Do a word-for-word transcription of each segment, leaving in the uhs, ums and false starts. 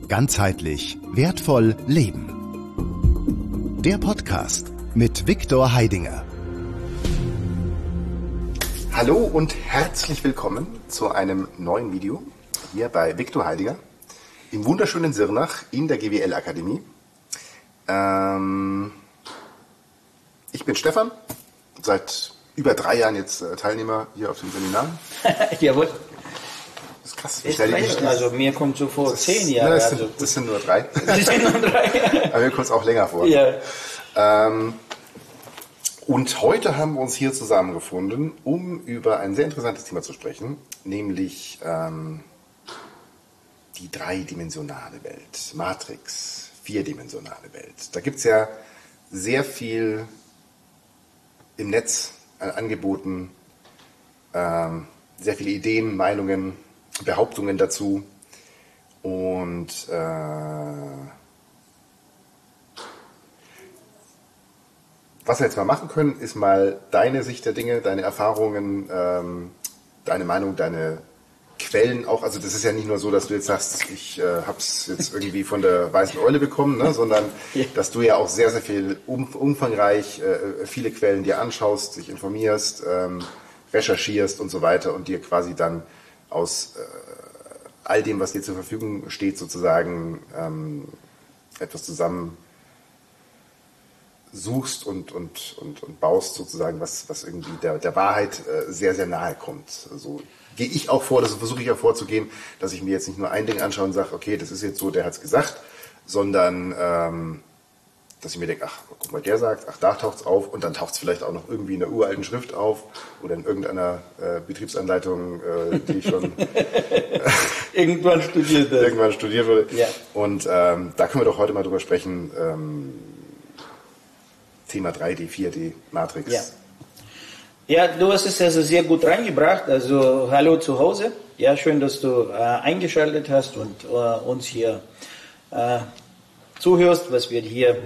Ganzheitlich wertvoll leben. Der Podcast mit Viktor Heidinger. Hallo und herzlich willkommen zu einem neuen Video hier bei Viktor Heidinger im wunderschönen Sirnach in der G W L-Akademie. Ähm, ich bin Stefan, seit über drei Jahren jetzt Teilnehmer hier auf dem Seminar. Jawohl. Das ist krass. Ist drei, also mir kommt so vor das, zehn Jahre. Na, das, also, sind, das sind nur drei. Das sind nur drei. Aber mir kommt es auch länger vor. Ja. Ähm, und heute haben wir uns hier zusammengefunden, um über ein sehr interessantes Thema zu sprechen, nämlich ähm, die dreidimensionale Welt, Matrix, vierdimensionale Welt. Da gibt es ja sehr viel im Netz an Angeboten, ähm, sehr viele Ideen, Meinungen, Behauptungen dazu. Und äh, was wir jetzt mal machen können, ist mal deine Sicht der Dinge, deine Erfahrungen, ähm, deine Meinung, deine Quellen auch. Also das ist ja nicht nur so, dass du jetzt sagst, ich äh, habe es jetzt irgendwie von der Weißen Eule bekommen, ne, sondern ja. dass du ja auch sehr, sehr viel um, umfangreich äh, viele Quellen dir anschaust, dich informierst, ähm, recherchierst und so weiter und dir quasi dann aus äh, all dem, was dir zur Verfügung steht, sozusagen ähm, etwas zusammen suchst und, und, und, und baust, sozusagen, was, was irgendwie der, der Wahrheit äh, sehr, sehr nahe kommt. So gehe ich auch vor, das versuche ich auch vorzugehen, dass ich mir jetzt nicht nur ein Ding anschaue und sage, okay, das ist jetzt so, der hat es gesagt, sondern ähm, dass ich mir denke, ach, guck mal, der sagt, ach, da taucht es auf und dann taucht es vielleicht auch noch irgendwie in einer uralten Schrift auf oder in irgendeiner äh, Betriebsanleitung, äh, die ich schon irgendwann studiert habe. irgendwann studiert wurde. Ja. Und ähm, da können wir doch heute mal drüber sprechen, ähm, Thema drei D, vier D, Matrix. Ja. Ja, du hast es also sehr gut reingebracht. Also hallo zu Hause. Ja, schön, dass du äh, eingeschaltet hast und äh, uns hier äh, zuhörst, was wir hier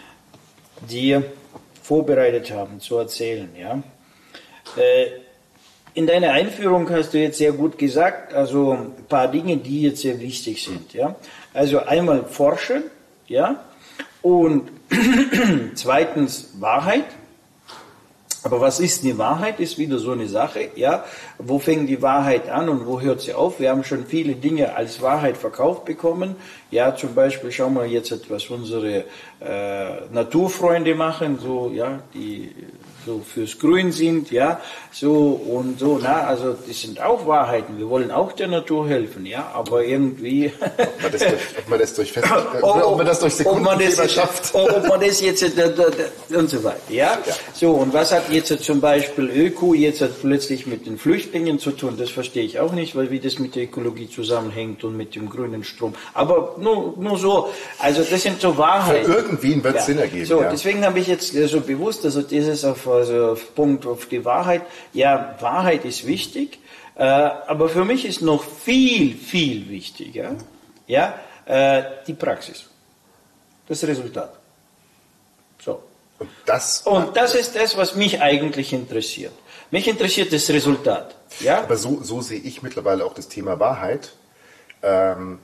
dir vorbereitet haben zu erzählen. Ja. Äh, in deiner Einführung hast du jetzt sehr gut gesagt, also ein paar Dinge, die jetzt sehr wichtig sind. Ja. Also einmal forschen, ja, und zweitens Wahrheit. Aber was ist die Wahrheit, ist wieder so eine Sache, ja. Wo fängt die Wahrheit an und wo hört sie auf? Wir haben schon viele Dinge als Wahrheit verkauft bekommen. Ja, zum Beispiel schauen wir jetzt etwas unsere äh, Naturfreunde machen, so, ja, die so fürs Grün sind, ja, so und so, na, also das sind auch Wahrheiten. Wir wollen auch der Natur helfen, ja, aber irgendwie. Ob man das durch, ob man das durch, Fest, äh, ob man das durch Sekundenfehler schafft. Ob man das jetzt und so weiter, ja? ja. So, und was hat jetzt zum Beispiel Öko jetzt plötzlich mit den Flüchtlingen zu tun? Das verstehe ich auch nicht, weil wie das mit der Ökologie zusammenhängt und mit dem grünen Strom. Aber nur, nur so, also das sind so Wahrheiten. Für irgendwen wird es ja. Sinn ergeben. So, ja. deswegen habe ich jetzt so bewusst, also dieses auf, also auf Punkt auf die Wahrheit. Ja, Wahrheit ist wichtig, äh, aber für mich ist noch viel, viel wichtiger, ja, äh, die Praxis, das Resultat. So. Und das, Und das ist das, was mich eigentlich interessiert. Mich interessiert das Resultat. Ja? Aber so, so sehe ich mittlerweile auch das Thema Wahrheit. Ähm,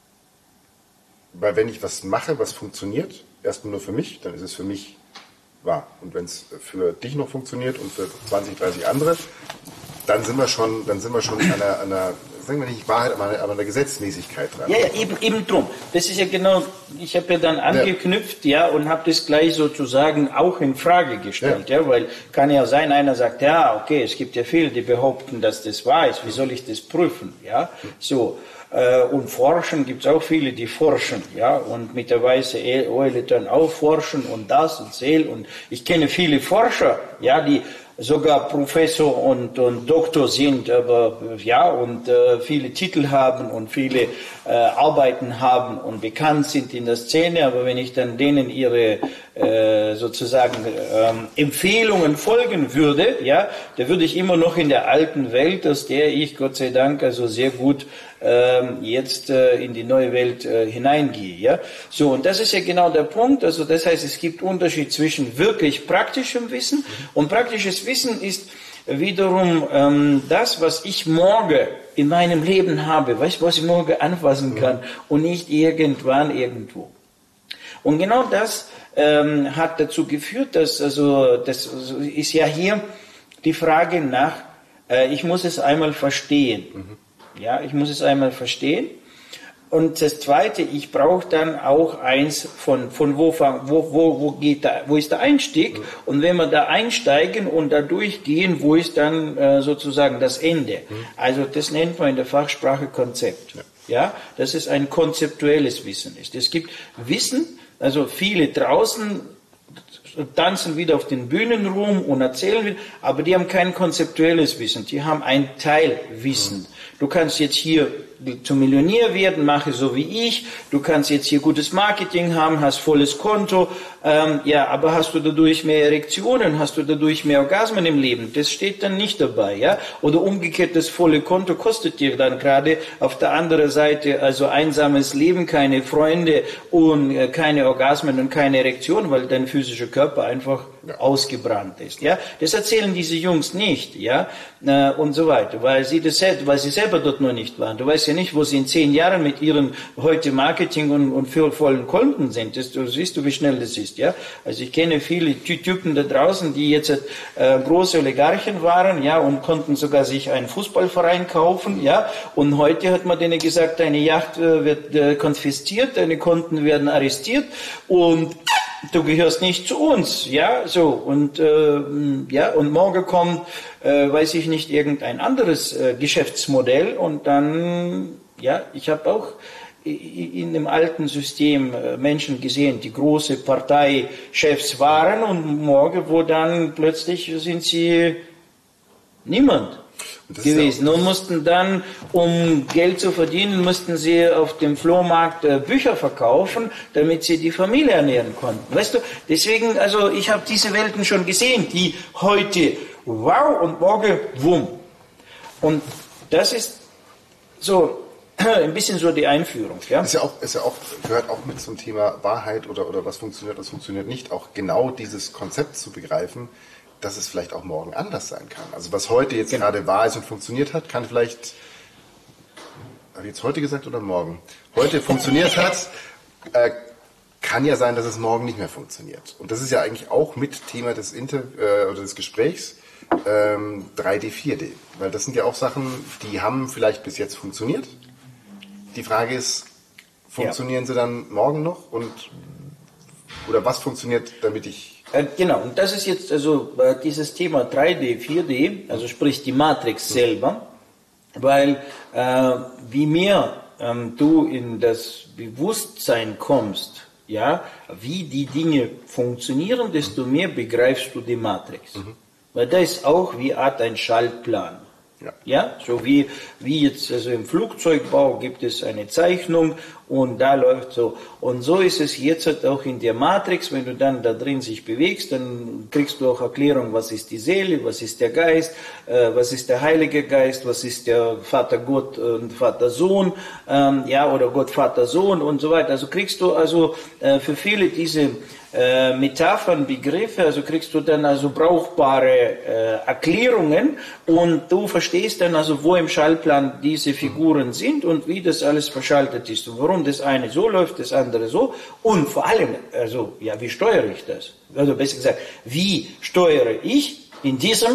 weil wenn ich was mache, was funktioniert, erstmal nur für mich, dann ist es für mich wahr. Und wenn es für dich noch funktioniert und für zwanzig, dreißig andere, dann sind wir schon, dann sind wir schon an einer, einer sagen wir nicht Wahrheit, aber einer, aber einer Gesetzmäßigkeit dran. Ja, ja, eben, eben drum. Das ist ja genau, ich habe ja dann angeknüpft, ja, ja und habe das gleich sozusagen auch in Frage gestellt, ja. ja, weil kann ja sein, einer sagt, ja, okay, es gibt ja viele, die behaupten, dass das wahr ist, wie soll ich das prüfen, ja, so. Und forschen gibt es auch viele, die forschen, ja, und mit der Weißen Eule dann auch forschen und das und Seel und ich kenne viele Forscher, ja, die sogar Professor und, und Doktor sind, aber ja, und äh, viele Titel haben und viele äh, Arbeiten haben und bekannt sind in der Szene, aber wenn ich dann denen ihre äh, sozusagen ähm, Empfehlungen folgen würde, ja, da würde ich immer noch in der alten Welt, aus der ich Gott sei Dank also sehr gut ähm, jetzt äh, in die neue Welt äh, hineingehe, ja. So, und das ist ja genau der Punkt, also das heißt, es gibt Unterschied zwischen wirklich praktischem Wissen und praktisches Wissen ist wiederum ähm, das, was ich morgen in meinem Leben habe, weißt du, was ich morgen anfassen kann und nicht irgendwann irgendwo. Und genau das ähm, hat dazu geführt, dass, also, das ist ja hier die Frage nach, äh, ich muss es einmal verstehen. Mhm. Ja, ich muss es einmal verstehen. Und das Zweite, ich brauche dann auch eins von, von wo, wo, wo, wo geht da, wo ist der Einstieg? Mhm. Und wenn wir da einsteigen und da durchgehen, wo ist dann äh, sozusagen das Ende? Mhm. Also das nennt man in der Fachsprache Konzept. Ja. Ja, dass es ein konzeptuelles Wissen ist. Es gibt Wissen, also viele draußen tanzen wieder auf den Bühnen rum und erzählen wieder, aber die haben kein konzeptuelles Wissen, die haben ein Teilwissen. Du kannst jetzt hier zum Millionär werden, mache so wie ich, du kannst jetzt hier gutes Marketing haben, hast volles Konto, ähm, ja, aber hast du dadurch mehr Erektionen, hast du dadurch mehr Orgasmen im Leben? Das steht dann nicht dabei, ja? Oder umgekehrt, das volle Konto kostet dir dann gerade auf der anderen Seite also einsames Leben, keine Freunde und äh, keine Orgasmen und keine Erektion, weil dein physischer Körper einfach ja. ausgebrannt ist, ja? Das erzählen diese Jungs nicht, ja? Äh, und so weiter, weil sie das, weil sie selber dort noch nicht waren. Du weißt ja nicht, wo sie in zehn Jahren mit ihren heute Marketing und, und für vollen Konten sind. Das, du siehst du, wie schnell das ist, ja. Also ich kenne viele Typen da draußen, die jetzt äh, große Oligarchen waren, ja, und konnten sogar sich einen Fußballverein kaufen, ja. Und heute hat man denen gesagt, deine Yacht äh, wird äh, konfisziert, deine Konten werden arrestiert und du gehörst nicht zu uns, ja, so, und, äh, ja, und morgen kommt, äh, weiß ich nicht, irgendein anderes äh, Geschäftsmodell und dann, ja, ich habe auch in dem alten System äh, Menschen gesehen, die große Parteichefs waren und morgen, wo dann plötzlich sind sie niemand gewesen und mussten dann, um Geld zu verdienen, mussten sie auf dem Flohmarkt äh, Bücher verkaufen, damit sie die Familie ernähren konnten. Weißt du, deswegen, also ich habe diese Welten schon gesehen, die heute wow und morgen wumm. Und das ist so ein bisschen so die Einführung. Ja? Ist ja auch, ist ja auch, gehört auch mit zum Thema Wahrheit oder, oder was funktioniert, was funktioniert nicht, auch genau dieses Konzept zu begreifen, dass es vielleicht auch morgen anders sein kann. Also was heute jetzt genau. gerade wahr ist und funktioniert hat, kann vielleicht, habe ich jetzt heute gesagt oder morgen? Heute funktioniert hat, äh, kann ja sein, dass es morgen nicht mehr funktioniert. Und das ist ja eigentlich auch mit Thema des Inter äh, oder des Gesprächs ähm, drei D, vier D. Weil das sind ja auch Sachen, die haben vielleicht bis jetzt funktioniert. Die Frage ist, funktionieren ja. sie dann morgen noch? Und oder was funktioniert, damit ich... Genau, und das ist jetzt also dieses Thema drei D, vier D, also sprich die Matrix selber, weil äh, wie mehr ähm, du in das Bewusstsein kommst, ja, wie die Dinge funktionieren, desto mehr begreifst du die Matrix. Mhm. Weil da ist auch wie Art ein Schaltplan. Ja. ja, so wie, wie jetzt, also im Flugzeugbau gibt es eine Zeichnung und da läuft so. Und so ist es jetzt halt auch in der Matrix, wenn du dann da drin sich bewegst, dann kriegst du auch Erklärung, was ist die Seele, was ist der Geist, äh, was ist der Heilige Geist, was ist der Vater Gott und Vater Sohn, ähm, ja, oder Gott Vater Sohn und so weiter. Also kriegst du also äh, für viele diese Äh, Metaphern, Begriffe, also kriegst du dann also brauchbare äh, Erklärungen und du verstehst dann also, wo im Schaltplan diese Figuren sind und wie das alles verschaltet ist und warum das eine so läuft, das andere so und vor allem, also, ja, wie steuere ich das? Also besser gesagt, wie steuere ich in diesem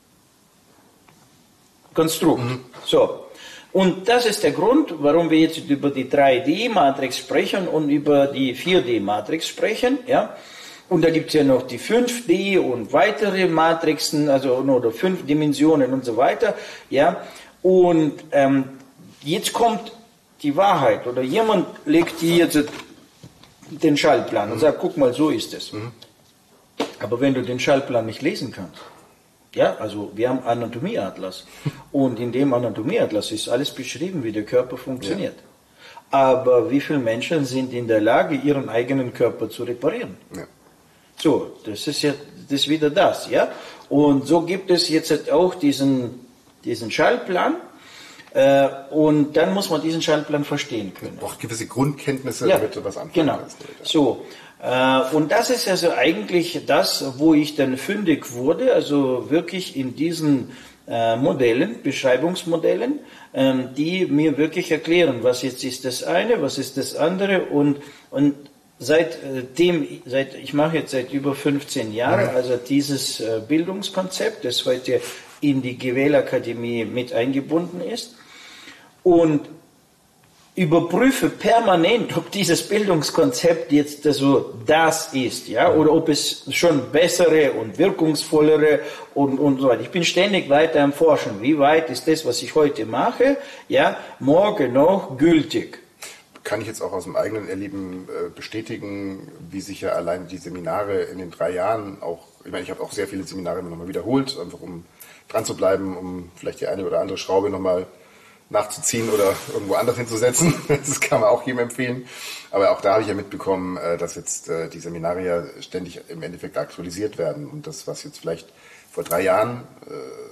Konstrukt? Mhm. So. Und das ist der Grund, warum wir jetzt über die drei D Matrix sprechen und über die vier D Matrix sprechen, ja. Und da gibt es ja noch die fünf D und weitere Matrixen, also oder fünf Dimensionen und so weiter, ja. Und ähm, jetzt kommt die Wahrheit oder jemand legt hier jetzt den Schaltplan und sagt, guck mal, so ist es. Mhm. Aber wenn du den Schaltplan nicht lesen kannst, ja, also wir haben Anatomieatlas und in dem Anatomieatlas ist alles beschrieben, wie der Körper funktioniert. Ja. Aber wie viele Menschen sind in der Lage, ihren eigenen Körper zu reparieren? Ja. So, das ist ja das ist wieder das, ja. Und so gibt es jetzt auch diesen, diesen Schaltplan Äh, und dann muss man diesen Schaltplan verstehen können. Man braucht gewisse Grundkenntnisse, ja, damit du was anfangen genau. kannst. So. Äh, und das ist also eigentlich das, wo ich dann fündig wurde, also wirklich in diesen äh, Modellen, Beschreibungsmodellen, ähm, die mir wirklich erklären, was jetzt ist das eine, was ist das andere und, und Seitdem, seit, ich mache jetzt seit über fünfzehn Jahren, also dieses Bildungskonzept, das heute in die G W L Akademie mit eingebunden ist und überprüfe permanent, ob dieses Bildungskonzept jetzt also das ist, ja, oder ob es schon bessere und wirkungsvollere und, und so weiter. Ich bin ständig weiter am Forschen. Wie weit ist das, was ich heute mache, ja, morgen noch gültig? Kann ich jetzt auch aus dem eigenen Erleben äh, bestätigen, wie sich ja allein die Seminare in den drei Jahren auch, ich meine, ich habe auch sehr viele Seminare immer nochmal wiederholt, einfach um dran zu bleiben, um vielleicht die eine oder andere Schraube nochmal nachzuziehen oder irgendwo anders hinzusetzen. Das kann man auch jedem empfehlen. Aber auch da habe ich ja mitbekommen, äh, dass jetzt äh, die Seminare ja ständig im Endeffekt aktualisiert werden. Und das, was jetzt vielleicht vor drei Jahren äh,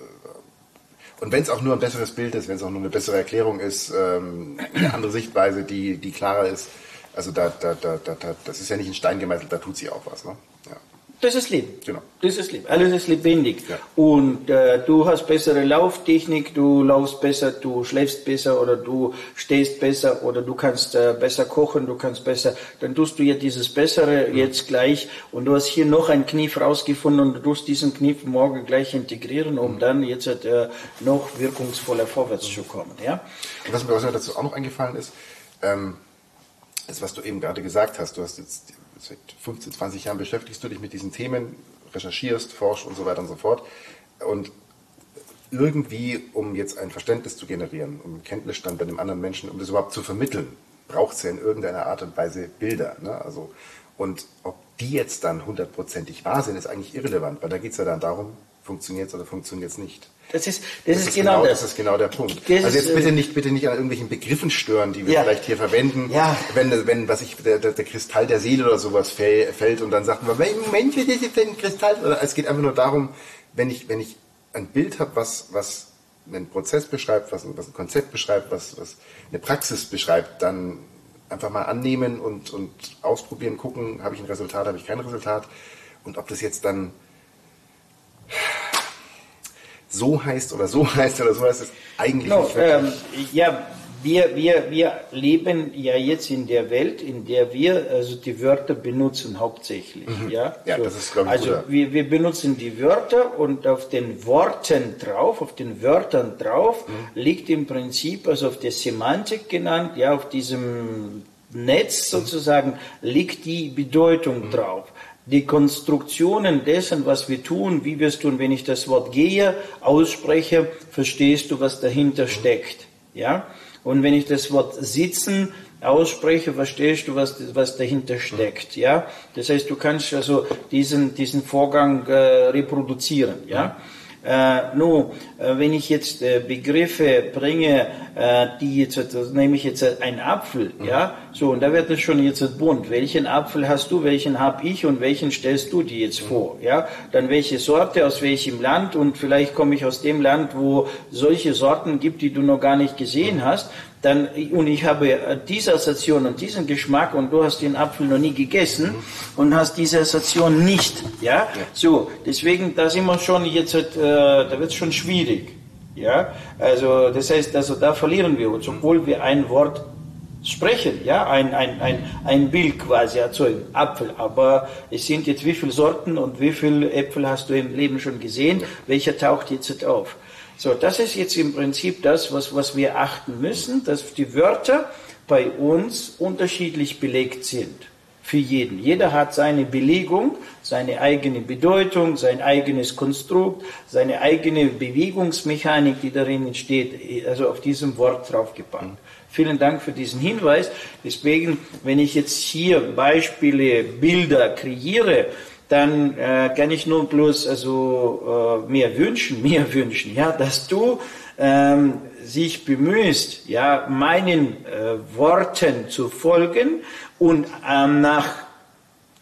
und wenn es auch nur ein besseres Bild ist, wenn es auch nur eine bessere Erklärung ist, ähm, eine andere Sichtweise, die, die klarer ist, also da, da, da, da, das ist ja nicht in Stein gemeißelt, da tut sie auch was. Ne? Ja. Das ist Leben. Genau. Das ist Leben. Alles ist lebendig. Ja. Und äh, du hast bessere Lauftechnik, du laufst besser, du schläfst besser oder du stehst besser oder du kannst äh, besser kochen, du kannst besser. Dann tust du ja dieses Bessere mhm. jetzt gleich und du hast hier noch einen Kniff rausgefunden und du tust diesen Kniff morgen gleich integrieren, um mhm. dann jetzt äh, noch wirkungsvoller vorwärts mhm. zu kommen. Ja? Und was mir, was mir dazu auch noch eingefallen ist, ähm, das, was du eben gerade gesagt hast, du hast jetzt seit fünfzehn, zwanzig Jahren beschäftigst du dich mit diesen Themen, recherchierst, forschst und so weiter und so fort. Und irgendwie, um jetzt ein Verständnis zu generieren, um Kenntnisstand bei dem anderen Menschen, um das überhaupt zu vermitteln, braucht es ja in irgendeiner Art und Weise Bilder. Ne? Also, und ob die jetzt dann hundertprozentig wahr sind, ist eigentlich irrelevant, weil da geht es ja dann darum, funktioniert es oder funktioniert es nicht. Das ist, das, das ist, ist genau, genau das. Das ist genau der Punkt. Das also jetzt ist, bitte nicht, bitte nicht an irgendwelchen Begriffen stören, die wir ja. vielleicht hier verwenden. Ja. Wenn, wenn, was ich, der, der, der Kristall der Seele oder sowas fällt und dann sagt man, Moment, das ist ein Kristall. Oder es geht einfach nur darum, wenn ich, wenn ich ein Bild habe, was, was einen Prozess beschreibt, was, was ein Konzept beschreibt, was, was eine Praxis beschreibt, dann einfach mal annehmen und, und ausprobieren, gucken, habe ich ein Resultat, habe ich kein Resultat. Und ob das jetzt dann so heißt oder so heißt oder so heißt, ist eigentlich no, nicht ähm, ja, wir, wir, wir leben ja jetzt in der Welt, in der wir also die Wörter benutzen hauptsächlich. Mhm. Ja, ja so. Das ist, glaube ich, also wir, wir benutzen die Wörter und auf den Worten drauf, auf den Wörtern drauf, mhm. liegt im Prinzip, also auf der Semantik genannt, ja, auf diesem Netz sozusagen, mhm. liegt die Bedeutung mhm. drauf. Die Konstruktionen dessen, was wir tun, wie wir es tun, wenn ich das Wort gehe, ausspreche, verstehst du, was dahinter steckt. Ja? Und wenn ich das Wort sitzen ausspreche, verstehst du, was, was dahinter steckt. Ja? Das heißt, du kannst also diesen, diesen Vorgang äh, reproduzieren. Ja? Äh, nun, äh, wenn ich jetzt äh, Begriffe bringe, äh, die jetzt, das nehme ich jetzt einen Apfel, mhm. ja, so, und da wird es schon jetzt bunt. Welchen Apfel hast du, welchen habe ich und welchen stellst du dir jetzt mhm. vor, ja? Dann welche Sorte, aus welchem Land und vielleicht komme ich aus dem Land, wo solche Sorten gibt, die du noch gar nicht gesehen mhm. hast. Dann, und ich habe diese Assoziation und diesen Geschmack und du hast den Apfel noch nie gegessen mhm. und hast diese Assoziation nicht, ja? ja. So, deswegen, da sind wir schon jetzt, äh, da wird es schon schwierig, ja? Also, das heißt, also da verlieren wir uns, obwohl wir ein Wort sprechen, ja? Ein, ein, ein, ein Bild quasi erzeugen, Apfel, aber es sind jetzt wie viele Sorten und wie viele Äpfel hast du im Leben schon gesehen, welcher taucht jetzt auf? So, das ist jetzt im Prinzip das, was, was wir achten müssen, dass die Wörter bei uns unterschiedlich belegt sind. Für jeden. Jeder hat seine Belegung, seine eigene Bedeutung, sein eigenes Konstrukt, seine eigene Bewegungsmechanik, die darin entsteht, also auf diesem Wort draufgepackt. Vielen Dank für diesen Hinweis. Deswegen, wenn ich jetzt hier Beispiele, Bilder kreiere, dann äh, kann ich nur bloß also äh, mehr wünschen, mehr wünschen, ja, dass du ähm, sich bemühst, ja, meinen äh, Worten zu folgen und ähm, nach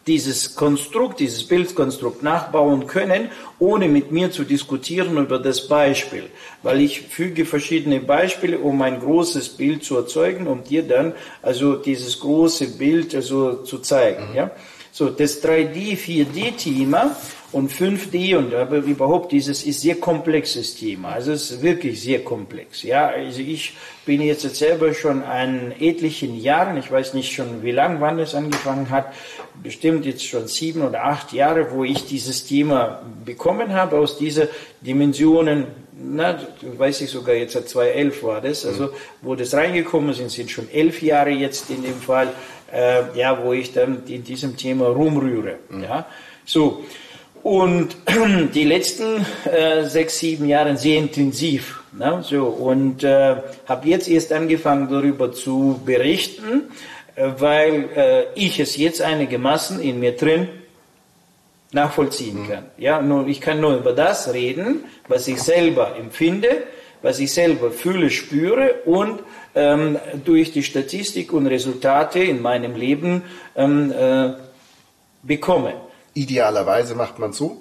dieses Konstrukt, dieses Bildkonstrukt nachbauen können, ohne mit mir zu diskutieren über das Beispiel. Weil ich füge verschiedene Beispiele, um ein großes Bild zu erzeugen, um dir dann also dieses große Bild also zu zeigen. Mhm. Ja? So, das drei D, vier D-Thema und fünf D und aber überhaupt dieses ist sehr komplexes Thema. Also es ist wirklich sehr komplex. Ja, also ich bin jetzt selber schon an etlichen Jahren, ich weiß nicht schon wie lang, wann es angefangen hat, bestimmt jetzt schon sieben oder acht Jahre, wo ich dieses Thema bekommen habe aus dieser Dimensionen. Na, weiß ich sogar jetzt seit zweitausendelf war das, also wo das reingekommen sind, sind schon elf Jahre jetzt in dem Fall, äh, ja, wo ich dann in diesem Thema rumrühre. Mhm. Ja, so. Und die letzten äh, sechs, sieben Jahre sehr intensiv. Ne? So, und äh, habe jetzt erst angefangen darüber zu berichten, äh, weil äh, ich es jetzt einigermaßen in mir drin nachvollziehen kann. Ja, nur, ich kann nur über das reden, was ich selber empfinde, was ich selber fühle, spüre und ähm, durch die Statistik und Resultate in meinem Leben ähm, äh, bekomme. Idealerweise macht man so.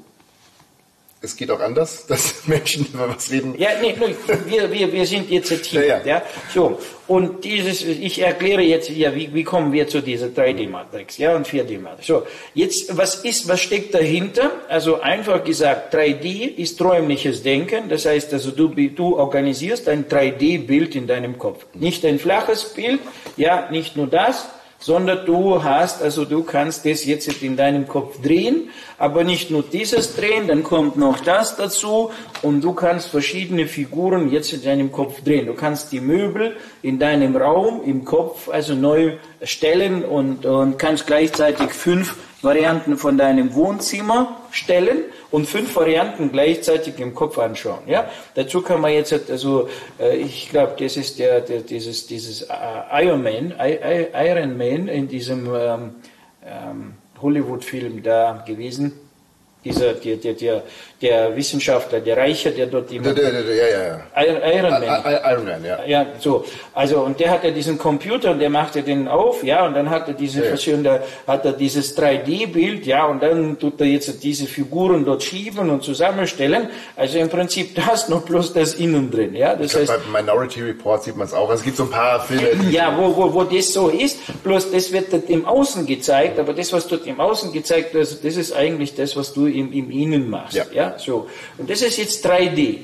Es geht auch anders, dass Menschen über was reden. Ja, nee, wir, wir, wir sind jetzt ein Team. Ja, ja. Ja, so. Und dieses, ich erkläre jetzt, ja, wie, wie kommen wir zu dieser drei D-Matrix, ja, und vier D-Matrix. So. Jetzt, was ist, was steckt dahinter? Also einfach gesagt, drei D ist räumliches Denken. Das heißt, also du, du organisierst ein drei D-Bild in deinem Kopf. Nicht ein flaches Bild, ja, nicht nur das, sondern du hast, also du kannst das jetzt in deinem Kopf drehen, aber nicht nur dieses drehen, dann kommt noch das dazu und du kannst verschiedene Figuren jetzt in deinem Kopf drehen. Du kannst die Möbel in deinem Raum, im Kopf, also neu stellen und, und kannst gleichzeitig fünf Varianten von deinem Wohnzimmer stellen und fünf Varianten gleichzeitig im Kopf anschauen. Ja, dazu kann man jetzt also, äh, ich glaube, das ist der, der dieses dieses äh, Iron Man, I, I, Iron Man in diesem ähm, ähm, Hollywood-Film da gewesen. Dieser, der, der, der, der Wissenschaftler, der Reiche, der dort jemand... Der, der, der, ja, ja, ja. Iron Man. Iron Man, ja. Ja, so. Also, und der hat ja diesen Computer und der macht er den auf, ja, und dann hat er diese, ja, ja. Da hat er dieses drei D-Bild, ja, und dann tut er jetzt diese Figuren dort schieben und zusammenstellen. Also im Prinzip das noch plus das innen drin, ja. Das ich glaub, heißt, bei Minority Report sieht man es auch. Also es gibt so ein paar Filme. Ja, wo, wo, wo das so ist, bloß das wird dort im Außen gezeigt, aber das, was dort im Außen gezeigt wird, also das ist eigentlich das, was du im, im Innen machst. Ja. Ja, so. Und das ist jetzt drei D.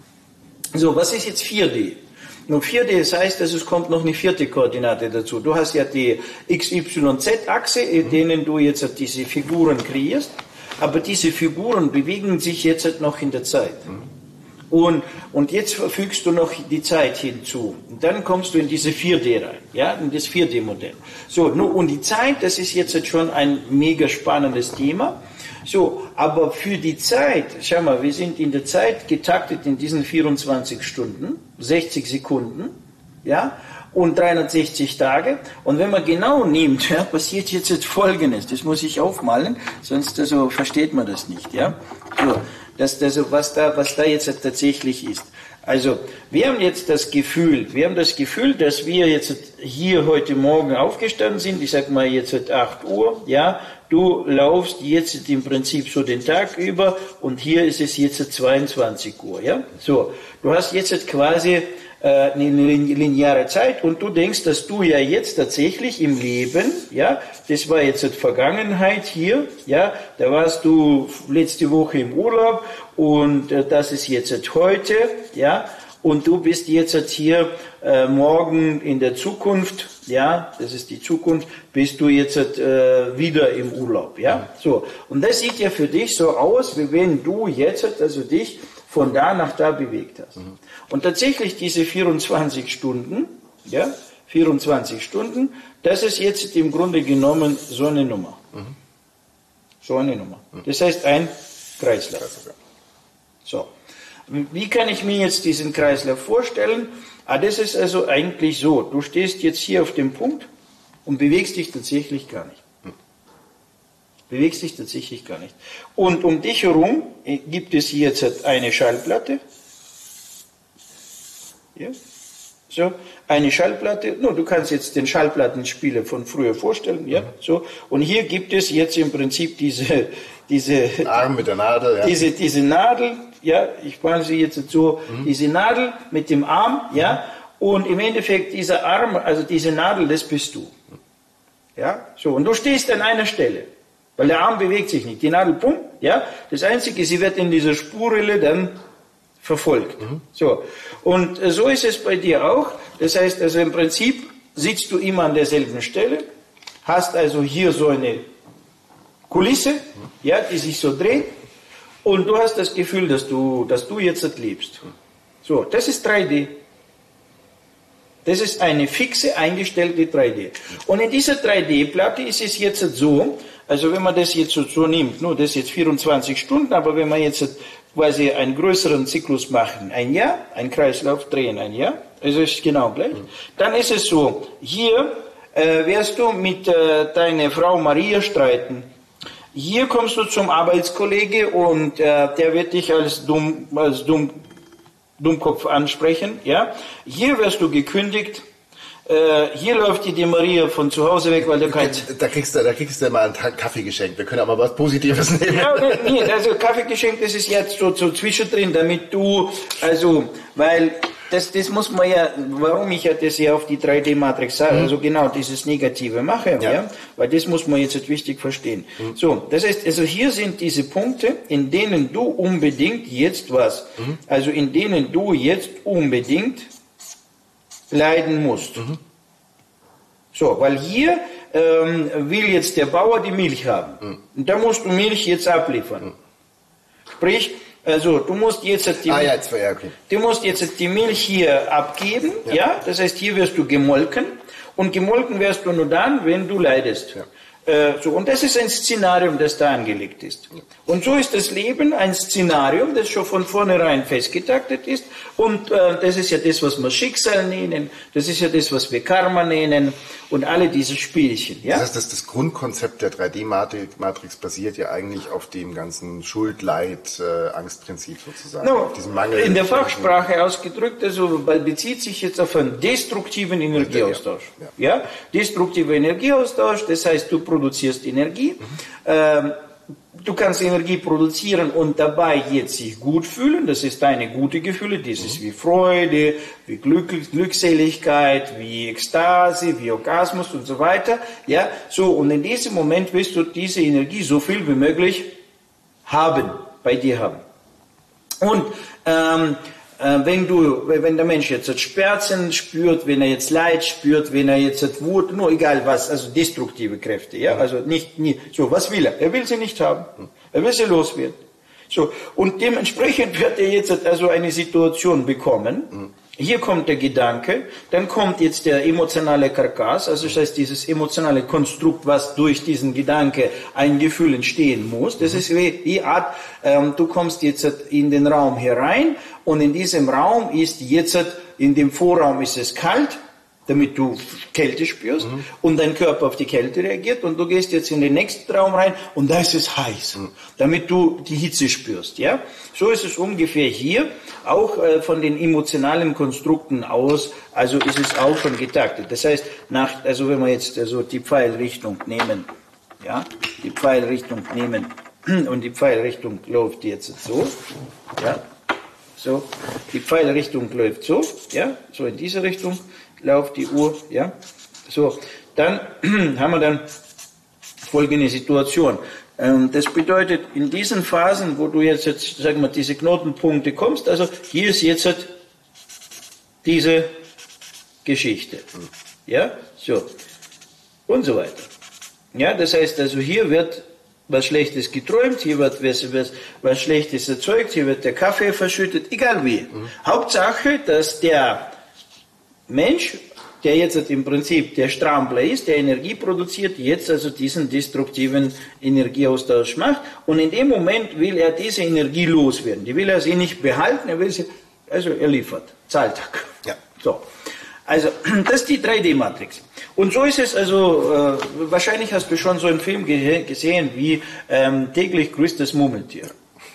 Mhm. So, was ist jetzt vier D? Nun, vier D, das heißt, also es kommt noch eine vierte Koordinate dazu. Du hast ja die X Y Z-Achse, in mhm. denen du jetzt diese Figuren kreierst, aber diese Figuren bewegen sich jetzt noch in der Zeit. Mhm. Und, und jetzt fügst du noch die Zeit hinzu. Und dann kommst du in diese vier D rein, ja, in das vier D-Modell. So, nun, und die Zeit, das ist jetzt schon ein mega spannendes Thema. So, aber für die Zeit, schau mal, wir sind in der Zeit getaktet in diesen vierundzwanzig Stunden, sechzig Sekunden, ja, und dreihundertsechzig Tage. Und wenn man genau nimmt, ja, passiert jetzt, jetzt Folgendes, das muss ich aufmalen, sonst also versteht man das nicht, ja. So, das, das, was da, was da jetzt tatsächlich ist. Also, wir haben jetzt das Gefühl, wir haben das Gefühl, dass wir jetzt hier heute Morgen aufgestanden sind, ich sag mal jetzt acht Uhr, ja, du laufst jetzt im Prinzip so den Tag über und hier ist es jetzt zweiundzwanzig Uhr, ja, so, du hast jetzt quasi äh, eine lineare Zeit und du denkst, dass du ja jetzt tatsächlich im Leben, ja, das war jetzt die Vergangenheit hier, ja, da warst du letzte Woche im Urlaub und äh, das ist jetzt heute, ja, und du bist jetzt hier äh, morgen in der Zukunft, ja, das ist die Zukunft, bist du jetzt äh, wieder im Urlaub, ja, so. Und das sieht ja für dich so aus, wie wenn du jetzt also dich von da nach da bewegt hast. Mhm. Und tatsächlich diese vierundzwanzig Stunden, ja, vierundzwanzig Stunden, das ist jetzt im Grunde genommen so eine Nummer. Mhm. So eine Nummer. Mhm. Das heißt ein Kreislauf. So. Wie kann ich mir jetzt diesen Kreislauf vorstellen? Ah, das ist also eigentlich so. Du stehst jetzt hier auf dem Punkt und bewegst dich tatsächlich gar nicht. Bewegst dich tatsächlich gar nicht. Und um dich herum gibt es hier jetzt eine Schallplatte. Ja. So, eine Schallplatte, no, du kannst jetzt den Schallplattenspieler von früher vorstellen, ja, so. Und hier gibt es jetzt im Prinzip diese, diese, Arm mit der Nadel, ja. diese, diese Nadel, ja, ich mache sie jetzt so, mhm. diese Nadel mit dem Arm, ja, und im Endeffekt dieser Arm, also diese Nadel, das bist du. Ja, so, und du stehst an einer Stelle, weil der Arm bewegt sich nicht, die Nadel, bumm, ja, das Einzige, sie wird in dieser Spurrille dann verfolgt. Mhm. So. Und so ist es bei dir auch. Das heißt, also im Prinzip sitzt du immer an derselben Stelle, hast also hier so eine Kulisse, mhm. ja, die sich so dreht, und du hast das Gefühl, dass du, dass du jetzt lebst. So, das ist drei D. Das ist eine fixe, eingestellte drei D. Und in dieser drei D-Platte ist es jetzt so, also wenn man das jetzt so, so nimmt, nur das ist jetzt vierundzwanzig Stunden, aber wenn man jetzt quasi einen größeren Zyklus machen, ein Jahr, ein Kreislauf drehen, ein Jahr, also ist genau gleich, dann ist es so, hier äh, wirst du mit äh, deiner Frau Maria streiten. Hier kommst du zum Arbeitskollege und äh, der wird dich als dumm, als dumm, Dummkopf ansprechen, ja. Hier wirst du gekündigt. Äh, hier läuft dir die Maria von zu Hause weg, weil du kein... Da kriegst du, da kriegst du mal einen Kaffee geschenkt. Wir können aber was Positives nehmen. Ja, nee, also Kaffee geschenkt, das ist jetzt so, so zwischendrin, damit du, also, weil das, das muss man ja, warum ich ja das ja auf die drei D-Matrix sage, mhm. also genau dieses Negative mache, ja. ja, weil das muss man jetzt wichtig verstehen. Mhm. So, das heißt, also hier sind diese Punkte, in denen du unbedingt jetzt was, mhm. also in denen du jetzt unbedingt leiden musst. Mhm. So, weil hier ähm, will jetzt der Bauer die Milch haben. Mhm. Und da musst du Milch jetzt abliefern. Mhm. Sprich, also du musst jetzt die, ah, ja, jetzt, ja, okay. du musst jetzt die Milch hier abgeben, ja. ja, das heißt, hier wirst du gemolken, und gemolken wirst du nur dann, wenn du leidest. Ja. Äh, so, und das ist ein Szenarium, das da angelegt ist. Ja. Und so ist das Leben ein Szenarium, das schon von vornherein festgetaktet ist, und äh, das ist ja das, was wir Schicksal nennen, das ist ja das, was wir Karma nennen, und alle diese Spielchen. Ja? Das heißt, das, das Grundkonzept der drei D-Matrix basiert ja eigentlich auf dem ganzen Schuld, Leid, äh, Angstprinzip sozusagen. No, auf diesem Mangel. In der Fachsprache ausgedrückt, also bezieht sich jetzt auf einen destruktiven Energieaustausch. Ja, ja. ja? Destruktiver Energieaustausch, das heißt, du produzierst Energie, mhm. ähm, du kannst Energie produzieren und dabei jetzt sich gut fühlen, das ist deine gute Gefühle, das ist wie Freude, wie Glück, Glückseligkeit, wie Ekstase, wie Orgasmus und so weiter, ja, so, und in diesem Moment willst du diese Energie so viel wie möglich haben, bei dir haben. Und, ähm, wenn du, wenn der Mensch jetzt Schmerzen spürt, wenn er jetzt Leid spürt, wenn er jetzt Wut, nur egal was, also destruktive Kräfte, ja, also nicht, nie, so, was will er? Er will sie nicht haben. Er will sie loswerden. So, und dementsprechend wird er jetzt also eine Situation bekommen. Hier kommt der Gedanke, dann kommt jetzt der emotionale Karkass, also das heißt dieses emotionale Konstrukt, was durch diesen Gedanke ein Gefühl entstehen muss. Das ist wie die Art, ähm, du kommst jetzt in den Raum herein und in diesem Raum ist jetzt, in dem Vorraum ist es kalt, damit du Kälte spürst mhm. und dein Körper auf die Kälte reagiert, und du gehst jetzt in den nächsten Raum rein und da ist es heiß, mhm. damit du die Hitze spürst. Ja? So ist es ungefähr hier, auch äh, von den emotionalen Konstrukten aus, also ist es auch schon getaktet. Das heißt, nach, also wenn wir jetzt also die Pfeilrichtung nehmen, ja, die Pfeilrichtung nehmen und die Pfeilrichtung läuft jetzt so, ja, so, die Pfeilrichtung läuft so, ja, so in diese Richtung läuft die Uhr, ja, so, dann haben wir dann folgende Situation. Das bedeutet, in diesen Phasen, wo du jetzt, jetzt sagen wir, diese Knotenpunkte kommst, also hier ist jetzt diese Geschichte, ja, so, und so weiter. Ja, das heißt also, hier wird was Schlechtes geträumt, hier wird was, was, was Schlechtes erzeugt, hier wird der Kaffee verschüttet, egal wie. Mhm. Hauptsache, dass der Mensch, der jetzt im Prinzip der Strampler ist, der Energie produziert, jetzt also diesen destruktiven Energieaustausch macht, und in dem Moment will er diese Energie loswerden. Die will er sie nicht behalten, er will sie, also er liefert. Zahltag. Ja. So. Also, das ist die drei D-Matrix. Und so ist es also, äh, wahrscheinlich hast du schon so einen Film ge gesehen wie ähm, täglich grüßt das Murmeltier.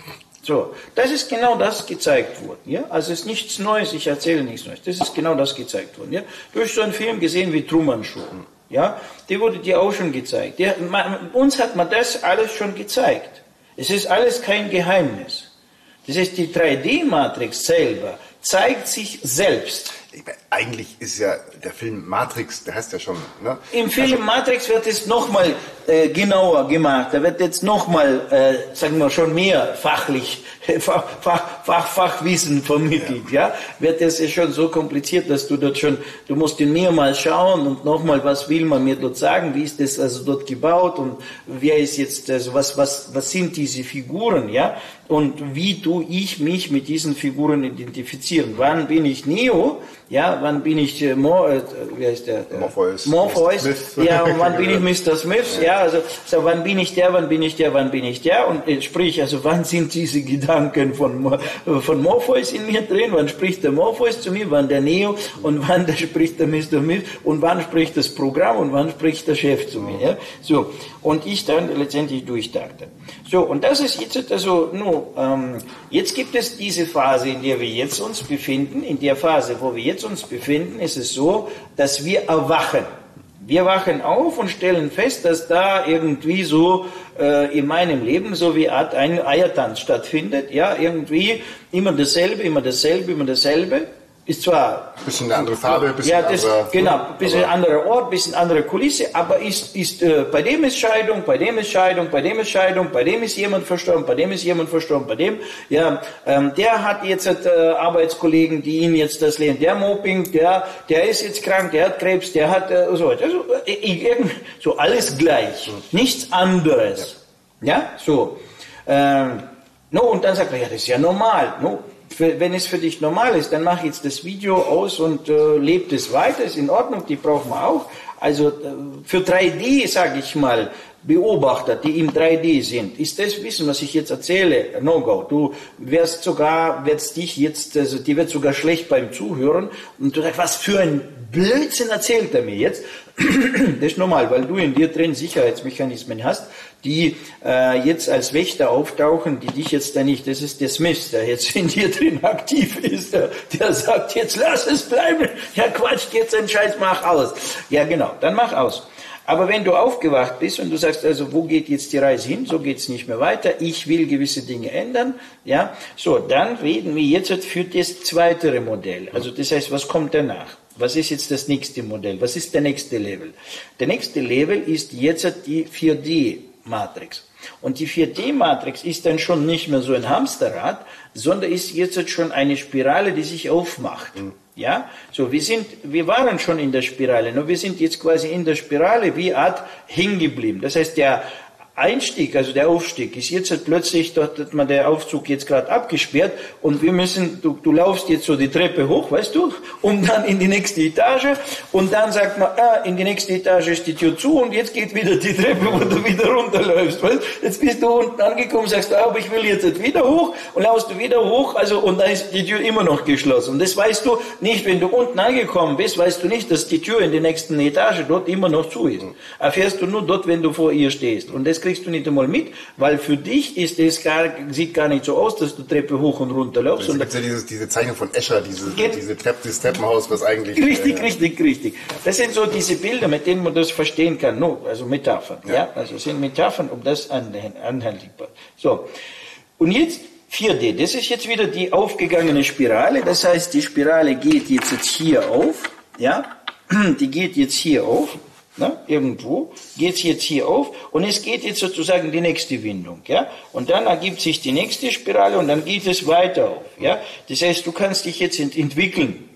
So, das ist genau das gezeigt worden. Ja? Also es ist nichts Neues, ich erzähle nichts Neues. Das ist genau das gezeigt worden. Ja? Du hast so einen Film gesehen wie Truman Show. Ja? Der wurde dir auch schon gezeigt. Der, man, uns hat man das alles schon gezeigt. Es ist alles kein Geheimnis. Das heißt, die drei D-Matrix selber zeigt sich selbst. Eigentlich ist ja der Film Matrix, der heißt ja schon, ne? Im Film also, Matrix wird es nochmal äh, genauer gemacht. Da wird jetzt nochmal, äh, sagen wir schon mehr fachlich, Fach, Fach, Fach, Fachwissen vermittelt, ja. ja? Wird es ja schon so kompliziert, dass du dort schon, du musst ihn mehrmals schauen und nochmal, was will man mir dort sagen, wie ist das also dort gebaut und wer ist jetzt, also was, was, was sind diese Figuren, ja? Und wie tue ich mich mit diesen Figuren identifizieren? Wann bin ich Neo? Ja, wann bin ich äh, Mo, äh, wie heißt der? Morpheus. Morpheus. Ja, und wann bin ich Mister Smith? Ja, also so, wann bin ich der, wann bin ich der, wann bin ich der? Und äh, sprich, also wann sind diese Gedanken von, von Morpheus in mir drin? Wann spricht der Morpheus zu mir? Wann der Neo? Und wann der spricht der Mister Smith? Und wann spricht das Programm? Und wann spricht der Chef zu mir? Ja? So. Und ich dann letztendlich durchdachte. So, und das ist jetzt also, no, ähm, jetzt gibt es diese Phase, in der wir jetzt uns befinden. In der Phase, wo wir jetzt uns befinden, ist es so, dass wir erwachen. Wir wachen auf und stellen fest, dass da irgendwie so äh, in meinem Leben so wie Art ein Eiertanz stattfindet. Ja, irgendwie immer dasselbe, immer dasselbe, immer dasselbe. Ist zwar ein bisschen eine andere Farbe, ein bisschen ja, das, andere, genau, ein bisschen anderer Ort, ein bisschen andere Kulisse, aber ist, ist äh, bei dem ist Scheidung, bei dem ist Scheidung, bei dem ist Scheidung, bei dem ist jemand verstorben, bei dem ist jemand verstorben, bei dem, ja, ähm, der hat jetzt äh, Arbeitskollegen, die ihn jetzt das lehnen, der Mobbing, der, der ist jetzt krank, der hat Krebs, der hat äh, so, also, äh, so alles gleich, nichts anderes, ja, so, ähm, no, und dann sagt er, ja, das ist ja normal, no. Wenn es für dich normal ist, dann mach jetzt das Video aus und äh, lebt es weiter, ist in Ordnung, die brauchen wir auch. Also äh, für drei D, sage ich mal, Beobachter, die im drei D sind, ist das Wissen, was ich jetzt erzähle, No-Go. Du wirst sogar, wirst dich jetzt, also die wird sogar schlecht beim Zuhören und du sagst, was für ein Blödsinn erzählt er mir jetzt? Das ist normal, weil du in dir drin Sicherheitsmechanismen hast, die äh, jetzt als Wächter auftauchen, die dich jetzt da nicht, das ist der Smith, der jetzt in dir drin aktiv ist, der, der sagt, jetzt lass es bleiben, ja quatscht jetzt den Scheiß, mach aus. Ja genau, dann mach aus. Aber wenn du aufgewacht bist und du sagst, also wo geht jetzt die Reise hin, so geht's nicht mehr weiter, ich will gewisse Dinge ändern, ja, so, dann reden wir jetzt für das zweite Modell. Also das heißt, was kommt danach? Was ist jetzt das nächste Modell? Was ist der nächste Level? Der nächste Level ist jetzt die vier D-Matrix. Und die vier D-Matrix ist dann schon nicht mehr so ein Hamsterrad, sondern ist jetzt schon eine Spirale, die sich aufmacht. Mhm. Ja, so, wir sind, wir waren schon in der Spirale, nur wir sind jetzt quasi in der Spirale wie Art hängen geblieben. Das heißt, der Einstieg, also der Aufstieg, ist jetzt halt plötzlich, dort hat man der Aufzug jetzt gerade abgesperrt und wir müssen, du, du laufst jetzt so die Treppe hoch, weißt du, um dann in die nächste Etage und dann sagt man, ah, in die nächste Etage ist die Tür zu und jetzt geht wieder die Treppe, wo du wieder runterläufst, weißt? Jetzt bist du unten angekommen, sagst du, ah, aber ich will jetzt wieder hoch und laufst du wieder hoch, also und dann ist die Tür immer noch geschlossen. Und das weißt du nicht, wenn du unten angekommen bist, weißt du nicht, dass die Tür in der nächsten Etage dort immer noch zu ist. Erfährst du nur dort, wenn du vor ihr stehst. Und das kriegst du nicht einmal mit, weil für dich ist es gar, sieht gar nicht so aus, dass du Treppe hoch und runter läufst. Es gibt ja dieses, diese Zeichnung von Escher, diese, diese Treppe, dieses Treppenhaus, was eigentlich... Richtig, äh, richtig, richtig. Das sind so diese Bilder, mit denen man das verstehen kann. No, also Metaphern. Ja. ja, also sind Metaphern, um das anhaltbar. So. Und jetzt vier D. Das ist jetzt wieder die aufgegangene Spirale. Das heißt, die Spirale geht jetzt, jetzt hier auf. Ja, die geht jetzt hier auf. Na, irgendwo geht's jetzt hier auf und es geht jetzt sozusagen die nächste Windung, ja, und dann ergibt sich die nächste Spirale und dann geht es weiter auf, ja. Das heißt, du kannst dich jetzt ent- entwickeln,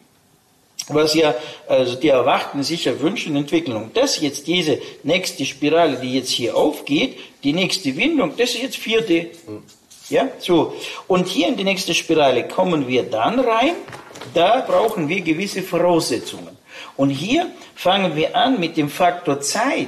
was ja also die Erwachten sicher wünschen, Entwicklung. Das jetzt diese nächste Spirale, die jetzt hier aufgeht, die nächste Windung, das ist jetzt vier D, ja, so. Und hier in die nächste Spirale kommen wir dann rein, da brauchen wir gewisse Voraussetzungen. Und hier fangen wir an, mit dem Faktor Zeit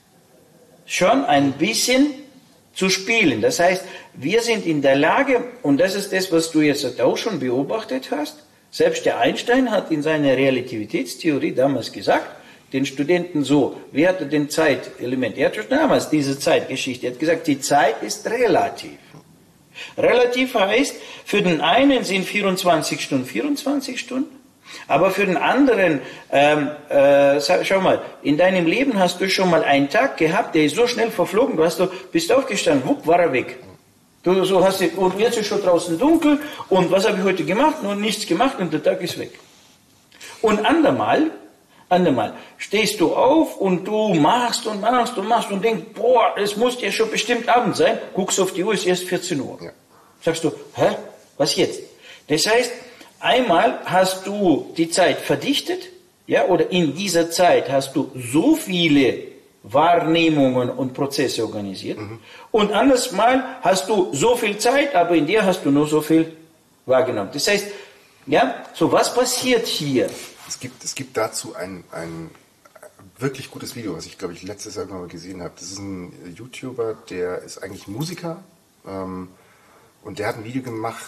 schon ein bisschen zu spielen. Das heißt, wir sind in der Lage, und das ist das, was du jetzt auch schon beobachtet hast, selbst der Einstein hat in seiner Relativitätstheorie damals gesagt, den Studenten so, wie hatte den Zeitelement? Er hat schon damals diese Zeitgeschichte, er hat gesagt, die Zeit ist relativ. Relativ heißt, für den einen sind vierundzwanzig Stunden vierundzwanzig Stunden, aber für den anderen, ähm, äh, schau mal, in deinem Leben hast du schon mal einen Tag gehabt, der ist so schnell verflogen, du hast, du bist aufgestanden, wupp, war er weg. Du so hast, und jetzt ist schon draußen dunkel und was habe ich heute gemacht? Nur nichts gemacht und der Tag ist weg. Und andermal, andermal stehst du auf und du machst und machst und machst und denkst, boah, es muss ja schon bestimmt Abend sein, guckst auf die Uhr, es ist erst vierzehn Uhr. Ja. Sagst du, hä, was jetzt? Das heißt, einmal hast du die Zeit verdichtet, ja, oder in dieser Zeit hast du so viele Wahrnehmungen und Prozesse organisiert. Mhm. Und anderes Mal hast du so viel Zeit, aber in dir hast du nur so viel wahrgenommen. Das heißt, ja, so was passiert hier? Es gibt, es gibt dazu ein, ein wirklich gutes Video, was ich glaube ich letztes Jahr mal gesehen habe. Das ist ein YouTuber, der ist eigentlich Musiker ähm, und der hat ein Video gemacht,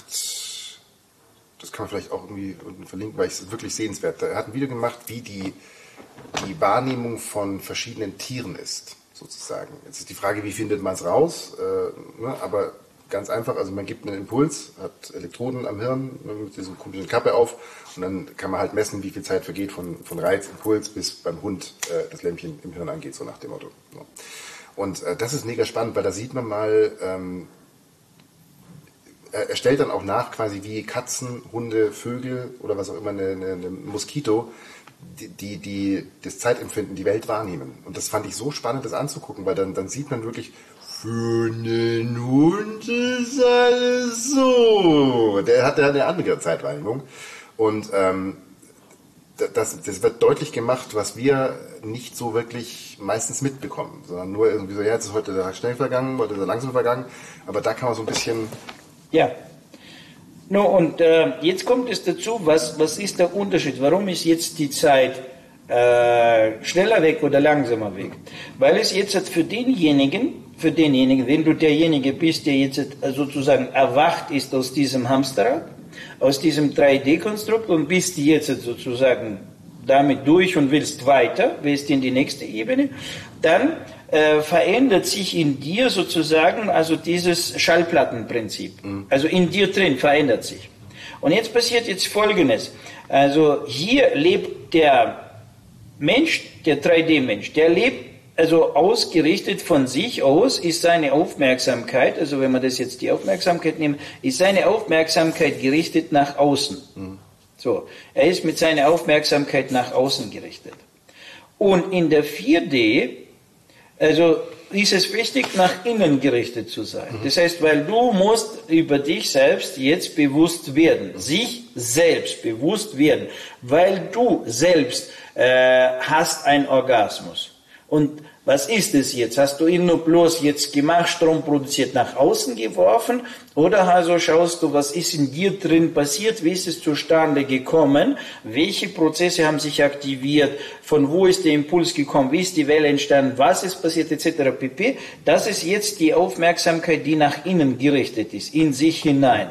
das kann man vielleicht auch irgendwie unten verlinken, weil es wirklich sehenswert. Er hat ein Video gemacht, wie die die Wahrnehmung von verschiedenen Tieren ist, sozusagen. Jetzt ist die Frage, wie findet man es raus? Äh, ne? Aber ganz einfach, also man gibt einen Impuls, hat Elektroden am Hirn mit dieser komischen Kappe auf und dann kann man halt messen, wie viel Zeit vergeht von, von Reiz, Impuls, bis beim Hund äh, das Lämpchen im Hirn angeht, so nach dem Motto. So. Und äh, das ist mega spannend, weil da sieht man mal, ähm, er, er stellt dann auch nach, quasi wie Katzen, Hunde, Vögel oder was auch immer, eine, eine, eine Moskito, Die, die, die das Zeitempfinden, die Welt wahrnehmen. Und das fand ich so spannend, das anzugucken, weil dann, dann sieht man wirklich, für einen Hund ist alles so. Der hat ja eine andere Zeitwahrnehmung. Und ähm, das, das wird deutlich gemacht, was wir nicht so wirklich meistens mitbekommen, sondern nur irgendwie so, ja, jetzt ist heute der Tag schnell vergangen, heute ist er langsam vergangen. Aber da kann man so ein bisschen... Ja. No, und äh, jetzt kommt es dazu, was, was ist der Unterschied? Warum ist jetzt die Zeit äh, schneller weg oder langsamer weg? Weil es jetzt für denjenigen, für denjenigen, wenn du derjenige bist, der jetzt sozusagen erwacht ist aus diesem Hamsterrad, aus diesem drei D Konstrukt und bist jetzt sozusagen damit durch und willst weiter, willst in die nächste Ebene, dann äh, verändert sich in dir sozusagen also dieses Schallplattenprinzip. Mhm. Also in dir drin verändert sich. Und jetzt passiert jetzt Folgendes. Also hier lebt der Mensch, der drei D Mensch, der lebt also ausgerichtet von sich aus, ist seine Aufmerksamkeit, also wenn man das jetzt die Aufmerksamkeit nimmt, ist seine Aufmerksamkeit gerichtet nach außen. Mhm. So, er ist mit seiner Aufmerksamkeit nach außen gerichtet. Und in der vier D, also ist es wichtig, nach innen gerichtet zu sein. Mhm. Das heißt, weil du musst über dich selbst jetzt bewusst werden, sich selbst bewusst werden, weil du selbst äh, hast einen Orgasmus. Und was ist es jetzt? Hast du ihn nur bloß jetzt gemacht, Strom produziert, nach außen geworfen? Oder also schaust du, was ist in dir drin passiert? Wie ist es zustande gekommen? Welche Prozesse haben sich aktiviert? Von wo ist der Impuls gekommen? Wie ist die Welle entstanden? Was ist passiert? Etc. pp. Das ist jetzt die Aufmerksamkeit, die nach innen gerichtet ist, in sich hinein.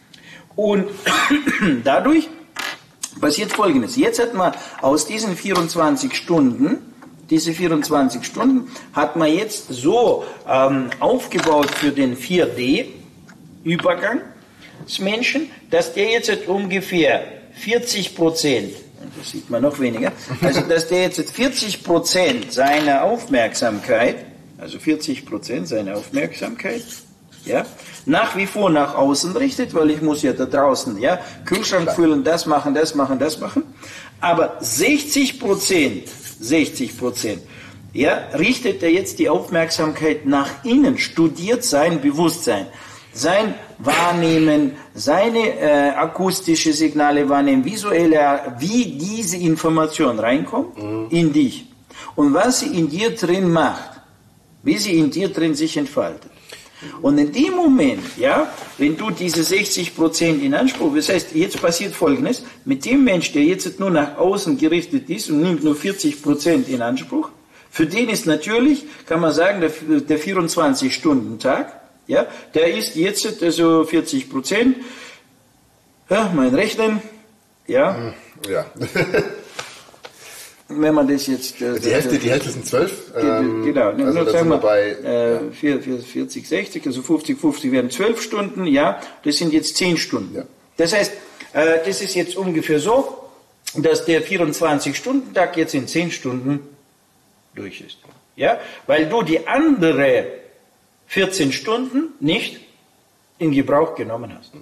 Und dadurch passiert Folgendes. Jetzt hat man aus diesen vierundzwanzig Stunden Diese vierundzwanzig Stunden hat man jetzt so ähm, aufgebaut für den vier D Übergang des Menschen, dass der jetzt ungefähr vierzig Prozent, das sieht man noch weniger, also dass der jetzt vierzig Prozent seiner Aufmerksamkeit, also vierzig Prozent seiner Aufmerksamkeit, ja, nach wie vor nach außen richtet, weil ich muss ja da draußen, ja, Kühlschrank füllen, das machen, das machen, das machen, aber sechzig Prozent sechzig Prozent. Ja, richtet er jetzt die Aufmerksamkeit nach innen, studiert sein Bewusstsein, sein Wahrnehmen, seine äh, akustische Signale wahrnehmen, visuelle, wie diese Information reinkommt mhm. in dich und was sie in dir drin macht, wie sie in dir drin sich entfaltet. Und in dem Moment, ja, wenn du diese sechzig Prozent in Anspruch, das heißt, jetzt passiert Folgendes, mit dem Mensch, der jetzt nur nach außen gerichtet ist und nimmt nur vierzig Prozent in Anspruch, für den ist natürlich, kann man sagen, der, der vierundzwanzig-Stunden-Tag, ja, der ist jetzt also vierzig Prozent, ja, mein Rechnen, ja, ja. wenn man das jetzt... Äh, die, Hälfte, die Hälfte sind zwölf. Ähm, genau, also nur sagen wir bei, äh, ja. vierzig, sechzig, also fünfzig, fünfzig wären zwölf Stunden, ja, das sind jetzt zehn Stunden. Ja. Das heißt, äh, das ist jetzt ungefähr so, dass der vierundzwanzig-Stunden-Tag jetzt in zehn Stunden durch ist. Ja, weil du die andere vierzehn Stunden nicht in Gebrauch genommen hast.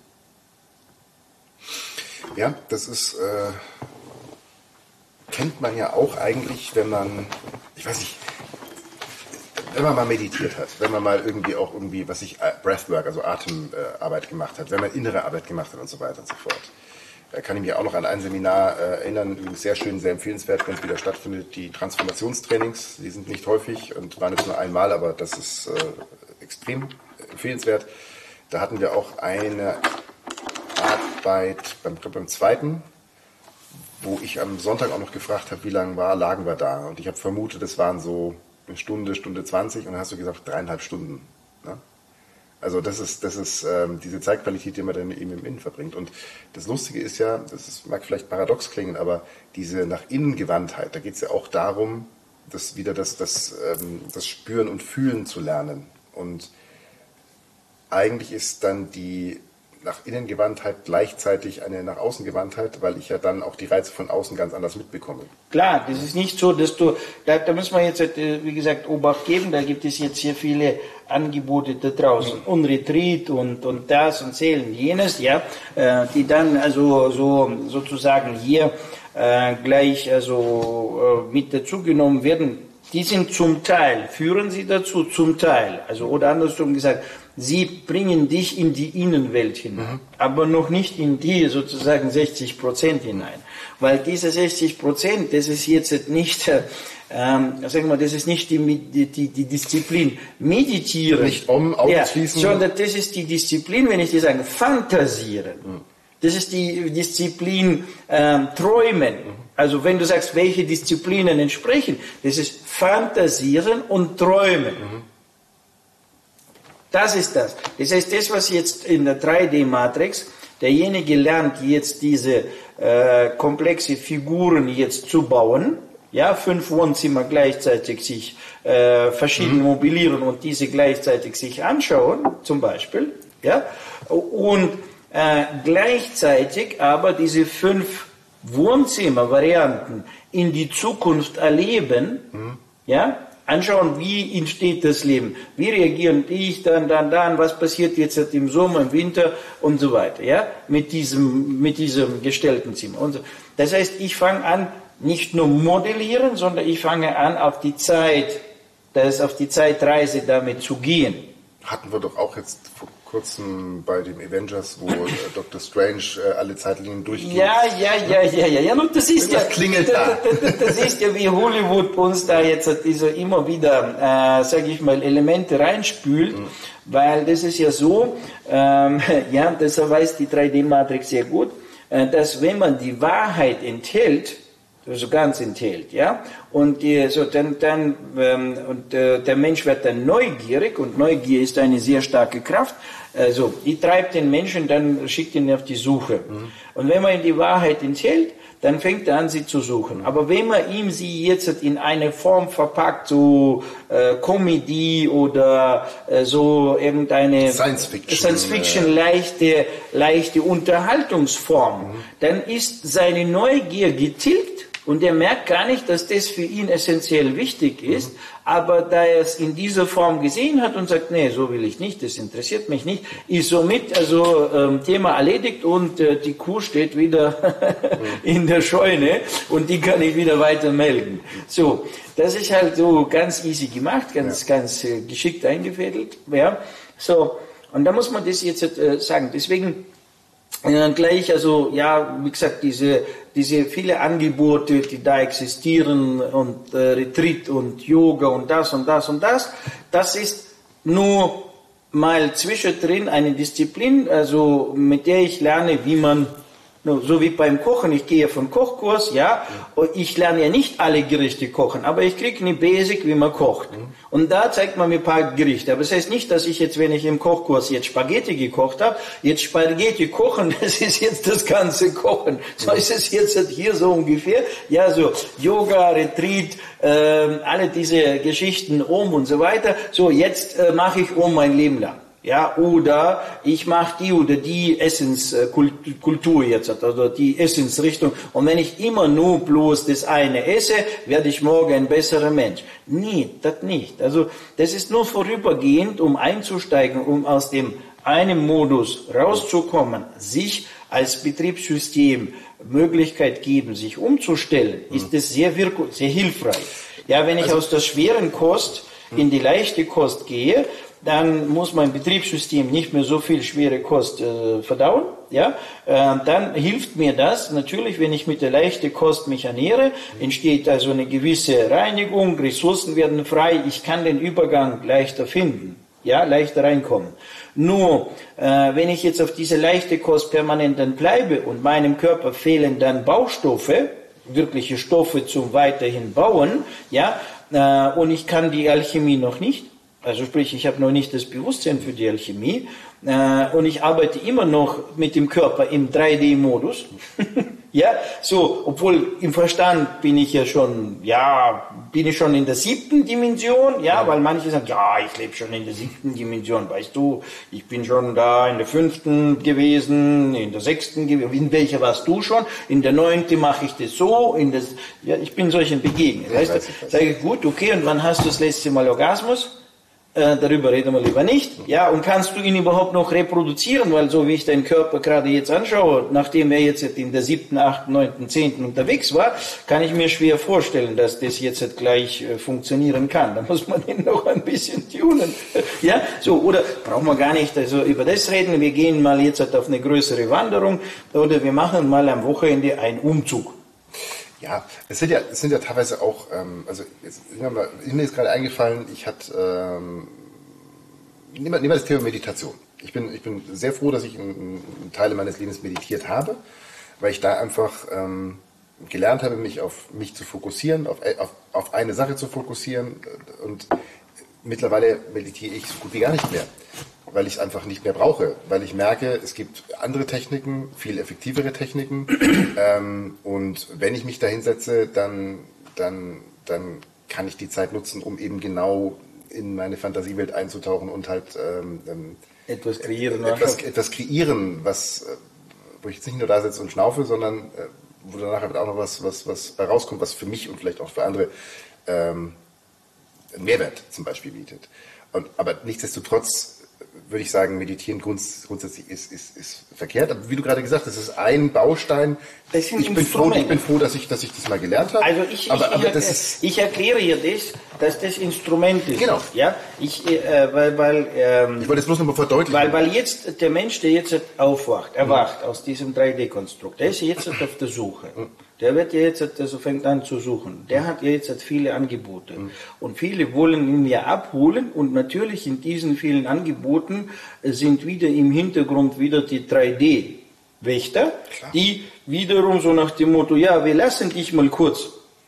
Ja, das ist, äh, kennt man ja auch eigentlich, wenn man, ich weiß nicht, wenn man mal meditiert hat, wenn man mal irgendwie auch irgendwie, was ich, Breathwork, also Atemarbeit gemacht hat, wenn man innere Arbeit gemacht hat und so weiter und so fort. Da kann ich mich auch noch an ein Seminar äh, erinnern, übrigens sehr schön, sehr empfehlenswert, wenn es wieder stattfindet, die Transformationstrainings, die sind nicht häufig und waren jetzt nur einmal, aber das ist äh, extrem empfehlenswert. Da hatten wir auch eine Arbeit beim, beim zweiten, wo ich am Sonntag auch noch gefragt habe, wie lange war, lagen wir da? Und ich habe vermutet, es waren so eine Stunde, Stunde zwanzig und dann hast du gesagt, dreieinhalb Stunden. Ne? Also das ist, das ist ähm, diese Zeitqualität, die man dann eben im Innen verbringt. Und das Lustige ist ja, das ist, mag vielleicht paradox klingen, aber diese nach innen Gewandtheit, da geht es ja auch darum, das wieder das, das, ähm, das Spüren und Fühlen zu lernen. Und eigentlich ist dann die nach innen Gewandtheit gleichzeitig eine nach außen Gewandtheit, weil ich ja dann auch die Reize von außen ganz anders mitbekomme. Klar, das ist nicht so, dass du, da, da müssen wir jetzt, wie gesagt, Obacht geben, da gibt es jetzt hier viele Angebote da draußen, mhm. und Retreat und, und das und Zählen, jenes, ja, äh, die dann also so sozusagen hier äh, gleich also äh, mit dazugenommen werden. Die sind zum Teil, führen sie dazu, zum Teil, also oder andersrum gesagt, sie bringen dich in die Innenwelt hinein, mhm. aber noch nicht in die sozusagen sechzig Prozent hinein. Weil diese sechzig Prozent, das ist jetzt nicht, ähm, sagen wir, das ist nicht die, die, die, die Disziplin Meditieren. Nicht um, ausschließen. Ja, sondern das ist die Disziplin, wenn ich dir sage, Fantasieren. Mhm. Das ist die Disziplin ähm, Träumen. Mhm. Also wenn du sagst, welche Disziplinen entsprechen, das ist Fantasieren und Träumen. Mhm. Das ist das. Das heißt, das, was jetzt in der drei D Matrix, derjenige lernt jetzt diese äh, komplexe Figuren jetzt zu bauen, ja, fünf Wohnzimmer gleichzeitig sich äh, verschieden mhm. mobilieren und diese gleichzeitig sich anschauen, zum Beispiel, ja, und äh, gleichzeitig aber diese fünf Wohnzimmer-Varianten in die Zukunft erleben, mhm. ja, anschauen, wie entsteht das Leben, wie reagieren ich dann, dann, dann, was passiert jetzt im Sommer, im Winter und so weiter, ja, mit diesem, mit diesem gestellten Zimmer. Und so. Das heißt, ich fange an, nicht nur modellieren, sondern ich fange an, auf die Zeit, das auf die Zeitreise damit zu gehen. Hatten wir doch auch jetzt vor kurzem bei dem Avengers, wo äh, Doktor Strange äh, alle Zeitlinien durchgeht. Ja, ja, ja, ja, ja, ja, und das ist das ja, klingelt da. Das, das ist ja wie Hollywood uns da jetzt diese immer wieder, äh, sage ich mal, Elemente reinspült, mhm. weil das ist ja so, ähm, ja, das weiß die drei D Matrix sehr gut, äh, dass wenn man die Wahrheit enthält, also ganz enthält, ja, und die, so dann, dann ähm, und äh, der Mensch wird dann neugierig und Neugier ist eine sehr starke Kraft, also die treibt den Menschen, dann schickt ihn auf die Suche. Mhm. Und wenn man ihm die Wahrheit enthält, dann fängt er an, sie zu suchen. Mhm. Aber wenn man ihm sie jetzt in eine Form verpackt, so äh, Comedy oder äh, so irgendeine Science Fiction, Science Fiction leichte, leichte Unterhaltungsform, mhm. dann ist seine Neugier getilgt. Und er merkt gar nicht, dass das für ihn essentiell wichtig ist, mhm. aber da er es in dieser Form gesehen hat und sagt, nee, so will ich nicht, das interessiert mich nicht, ist somit also ähm, Thema erledigt und äh, die Kuh steht wieder mhm. in der Scheune und die kann ich wieder weiter melden. So, das ist halt so ganz easy gemacht, ganz, ja. ganz äh, geschickt eingefädelt, ja. So, und da muss man das jetzt äh, sagen. Deswegen äh, gleich, also ja, wie gesagt, diese diese viele Angebote, die da existieren und äh, Retreat und Yoga und das und das und das, das ist nur mal zwischendrin eine Disziplin, also mit der ich lerne, wie man So wie beim Kochen, ich gehe vom Kochkurs, ja, und ich lerne ja nicht alle Gerichte kochen, aber ich kriege eine Basic, wie man kocht. Und da zeigt man mir ein paar Gerichte. Aber das heißt nicht, dass ich jetzt, wenn ich im Kochkurs jetzt Spaghetti gekocht habe, jetzt Spaghetti kochen, das ist jetzt das ganze Kochen. So ist es jetzt hier so ungefähr. Ja, so Yoga, Retreat, äh, alle diese Geschichten um und so weiter. So, jetzt äh, mache ich um mein Leben lang. Ja, oder ich mache die oder die Essenskultur jetzt, also die Essensrichtung. Und wenn ich immer nur bloß das eine esse, werde ich morgen ein besserer Mensch. Nee, das nicht. Also das ist nur vorübergehend, um einzusteigen, um aus dem einen Modus rauszukommen, sich als Betriebssystem Möglichkeit geben, sich umzustellen, ist das sehr wirk- sehr hilfreich. Ja, wenn ich also aus der schweren Kost in die leichte Kost gehe, dann muss mein Betriebssystem nicht mehr so viel schwere Kost äh, verdauen, ja, äh, dann hilft mir das natürlich, wenn ich mit der leichten Kost mich ernähre, entsteht also eine gewisse Reinigung, Ressourcen werden frei, ich kann den Übergang leichter finden, ja, leichter reinkommen. Nur, äh, wenn ich jetzt auf diese leichte Kost permanent dann bleibe und meinem Körper fehlen dann Baustoffe, wirkliche Stoffe zum weiterhin bauen, ja, äh, und ich kann die Alchemie noch nicht, also sprich, ich habe noch nicht das Bewusstsein für die Alchemie äh, und ich arbeite immer noch mit dem Körper im drei D Modus. Ja, so, obwohl im Verstand bin ich ja schon, ja, bin ich schon in der siebten Dimension, ja, weil manche sagen, ja, ich lebe schon in der siebten Dimension, weißt du, ich bin schon da in der fünften gewesen, in der sechsten gewesen, in welcher warst du schon? In der neunten mache ich das so, in das, ja, ich bin solchen begegnet, weißt du, sage ich, gut, okay, und wann hast du das letzte Mal Orgasmus? Äh, darüber reden wir lieber nicht. Ja, und kannst du ihn überhaupt noch reproduzieren? Weil so wie ich deinen Körper gerade jetzt anschaue, nachdem er jetzt in der siebten, achten, neunten, zehnten unterwegs war, kann ich mir schwer vorstellen, dass das jetzt gleich äh, funktionieren kann. Da muss man ihn noch ein bisschen tunen. Ja, so, oder brauchen wir gar nicht also über das reden. Wir gehen mal jetzt auf eine größere Wanderung oder wir machen mal am Wochenende einen Umzug. Ja, es sind ja, es sind ja teilweise auch, ähm, also jetzt, mir ist gerade eingefallen, ich hatte, ähm, nehmen wir, nehmen wir das Thema Meditation. Ich bin, ich bin sehr froh, dass ich einen, einen Teil meines Lebens meditiert habe, weil ich da einfach ähm, gelernt habe, mich auf mich zu fokussieren, auf, auf, auf eine Sache zu fokussieren und mittlerweile meditiere ich so gut wie gar nicht mehr, weil ich es einfach nicht mehr brauche, weil ich merke, es gibt andere Techniken, viel effektivere Techniken ähm, und wenn ich mich da hinsetze, dann, dann, dann kann ich die Zeit nutzen, um eben genau in meine Fantasiewelt einzutauchen und halt ähm, etwas kreieren, etwas, etwas kreieren, was, wo ich jetzt nicht nur da sitze und schnaufe, sondern äh, wo danach halt auch noch was, was, was rauskommt, was für mich und vielleicht auch für andere ähm, Mehrwert zum Beispiel bietet. Und, aber nichtsdestotrotz würde ich sagen, meditieren grunds grundsätzlich ist, ist, ist verkehrt. Aber wie du gerade gesagt hast, es ist ein Baustein. Ich bin, froh, ich bin froh, dass ich, dass ich das mal gelernt habe. Also ich, aber, ich, aber ich, das ist ich erkläre dir das, dass das Instrument ist. Genau. Ja, ich, äh, weil, weil, ähm, ich wollte es bloß noch mal verdeutlichen. Weil, weil jetzt der Mensch, der jetzt aufwacht, erwacht mhm. aus diesem drei D Konstrukt, der ist jetzt auf der Suche. Mhm. Der wird ja jetzt, also fängt an zu suchen. Der hat ja jetzt viele Angebote. Mhm. Und viele wollen ihn ja abholen. Und natürlich in diesen vielen Angeboten sind wieder im Hintergrund wieder die drei D Wächter, Klar. die wiederum so nach dem Motto, ja, wir lassen dich mal kurz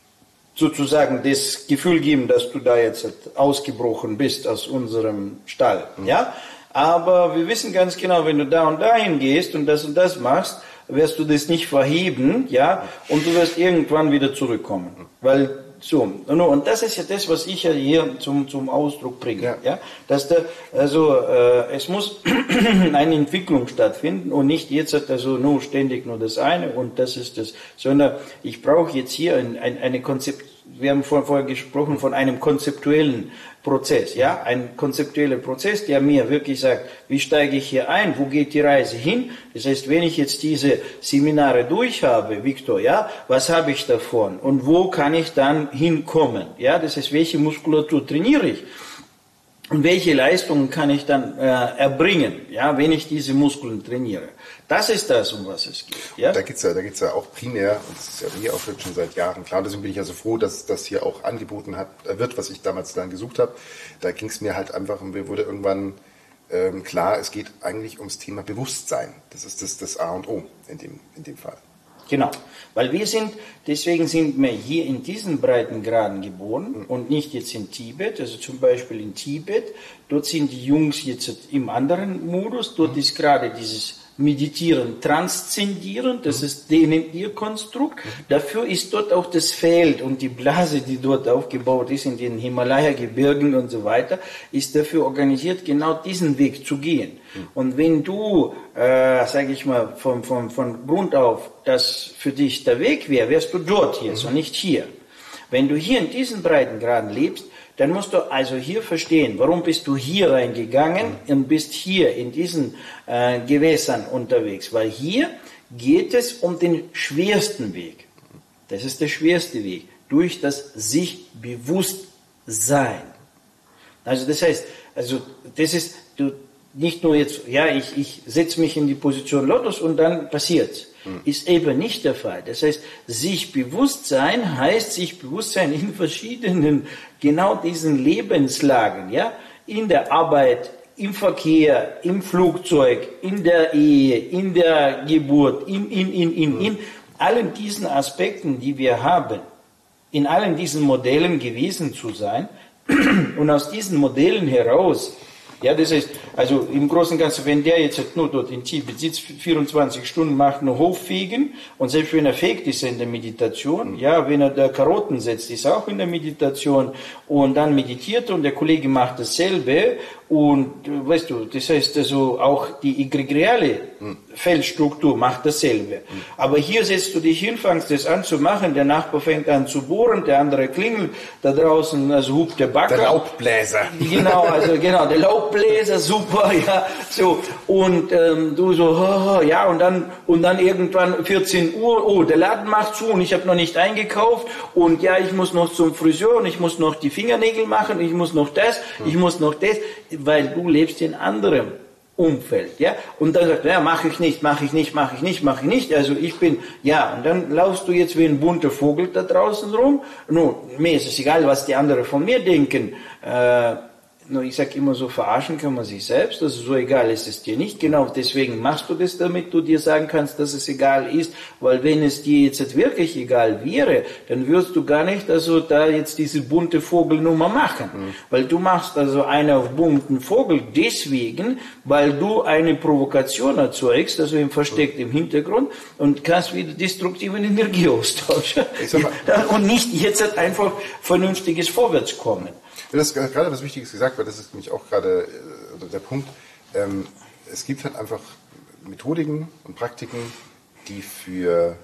sozusagen das Gefühl geben, dass du da jetzt ausgebrochen bist aus unserem Stall. Mhm. Ja? Aber wir wissen ganz genau, wenn du da und dahin gehst und das und das machst, wirst du das nicht verheben, ja, und du wirst irgendwann wieder zurückkommen, weil so, und das ist ja das, was ich ja hier zum zum Ausdruck bringe, ja, ja dass da, also äh, es muss eine Entwicklung stattfinden und nicht jetzt also nur ständig nur das eine und das ist das, sondern ich brauche jetzt hier ein, ein, eine Konzept, wir haben vorher, vorher gesprochen von einem konzeptuellen Prozess, ja, ein konzeptueller Prozess, der mir wirklich sagt, wie steige ich hier ein, wo geht die Reise hin? Das heißt, wenn ich jetzt diese Seminare durch habe, Viktor, ja, was habe ich davon und wo kann ich dann hinkommen? Ja, das heißt, welche Muskulatur trainiere ich? Und welche Leistungen kann ich dann äh, erbringen, ja, wenn ich diese Muskeln trainiere? Das ist das, um was es geht. Ja? Da geht's ja, da geht's ja auch primär, und das ist ja hier auch schon seit Jahren klar, deswegen bin ich ja so froh, dass das hier auch angeboten hat, wird, was ich damals dann gesucht habe. Da ging es mir halt einfach, mir wurde irgendwann Ähm, klar, es geht eigentlich ums Thema Bewusstsein. Das ist das, das A und O in dem, in dem Fall. Genau, weil wir sind, deswegen sind wir hier in diesen Breitengraden geboren mhm. und nicht jetzt in Tibet, also zum Beispiel in Tibet, dort sind die Jungs jetzt im anderen Modus, dort mhm. ist gerade dieses Meditieren, Transzendieren, das mhm. ist denen ihr Konstrukt. Mhm. Dafür ist dort auch das Feld und die Blase, die dort aufgebaut ist in den Himalaya-Gebirgen und so weiter, ist dafür organisiert, genau diesen Weg zu gehen. Mhm. Und wenn du, äh, sage ich mal, von, von, von Grund auf, das für dich der Weg wäre, wärst du dort jetzt mhm. und nicht hier. Wenn du hier in diesen Breitengraden lebst, dann musst du also hier verstehen, warum bist du hier reingegangen und bist hier in diesen äh, Gewässern unterwegs. Weil hier geht es um den schwersten Weg. Das ist der schwerste Weg. Durch das sich bewusst sein. Also das heißt, also das ist du, nicht nur jetzt, ja, ich, ich setze mich in die Position Lotus und dann passiert's. Ist eben nicht der Fall. Das heißt, sich bewusst sein heißt sich bewusst sein in verschiedenen, genau diesen Lebenslagen, ja, in der Arbeit, im Verkehr, im Flugzeug, in der Ehe, in der Geburt, in, in, in, in, in allen diesen Aspekten, die wir haben, in allen diesen Modellen gewesen zu sein und aus diesen Modellen heraus. Ja, das heißt, also im Großen und Ganzen, wenn der jetzt nur dort in Tibet sitzt, vierundzwanzig Stunden macht, nur Hoffegen, und selbst wenn er fegt, ist er in der Meditation, ja, wenn er da Karotten setzt, ist er auch in der Meditation, und dann meditiert und der Kollege macht dasselbe, und weißt du, das heißt also auch die egregiale hm. Feldstruktur macht dasselbe. Hm. Aber hier setzt du dich hin, fängst das an zu machen, der Nachbar fängt an zu bohren, der andere klingelt, da draußen also hupt der Bagger. Der Laubbläser. Genau, also genau, der Laubbläser, super, ja, so, und ähm, du so, oh, ja, und dann und dann irgendwann vierzehn Uhr, oh, der Laden macht zu und ich habe noch nicht eingekauft und ja, ich muss noch zum Friseur und ich muss noch die Fingernägel machen, ich muss noch das, hm. ich muss noch das, weil du lebst in anderem Umfeld, ja, und dann sagt, ja, mache ich nicht, mache ich nicht, mache ich nicht, mache ich nicht, also ich bin, ja, und dann laufst du jetzt wie ein bunter Vogel da draußen rum, nun, mir ist es egal, was die anderen von mir denken, äh, nur ich sage immer so, verarschen kann man sich selbst, also so egal ist es dir nicht, genau deswegen machst du das, damit du dir sagen kannst, dass es egal ist, weil wenn es dir jetzt wirklich egal wäre, dann würdest du gar nicht also da jetzt diese bunte Vogelnummer machen, mhm. weil du machst also einen auf bunten Vogel deswegen, weil du eine Provokation erzeugst, also im versteckt im Hintergrund und kannst wieder destruktiven Energie austauschen und nicht jetzt halt einfach vernünftiges Vorwärtskommen. Du hast gerade was Wichtiges gesagt, weil das ist nämlich auch gerade äh, der Punkt. Ähm, es gibt halt einfach Methodiken und Praktiken, die für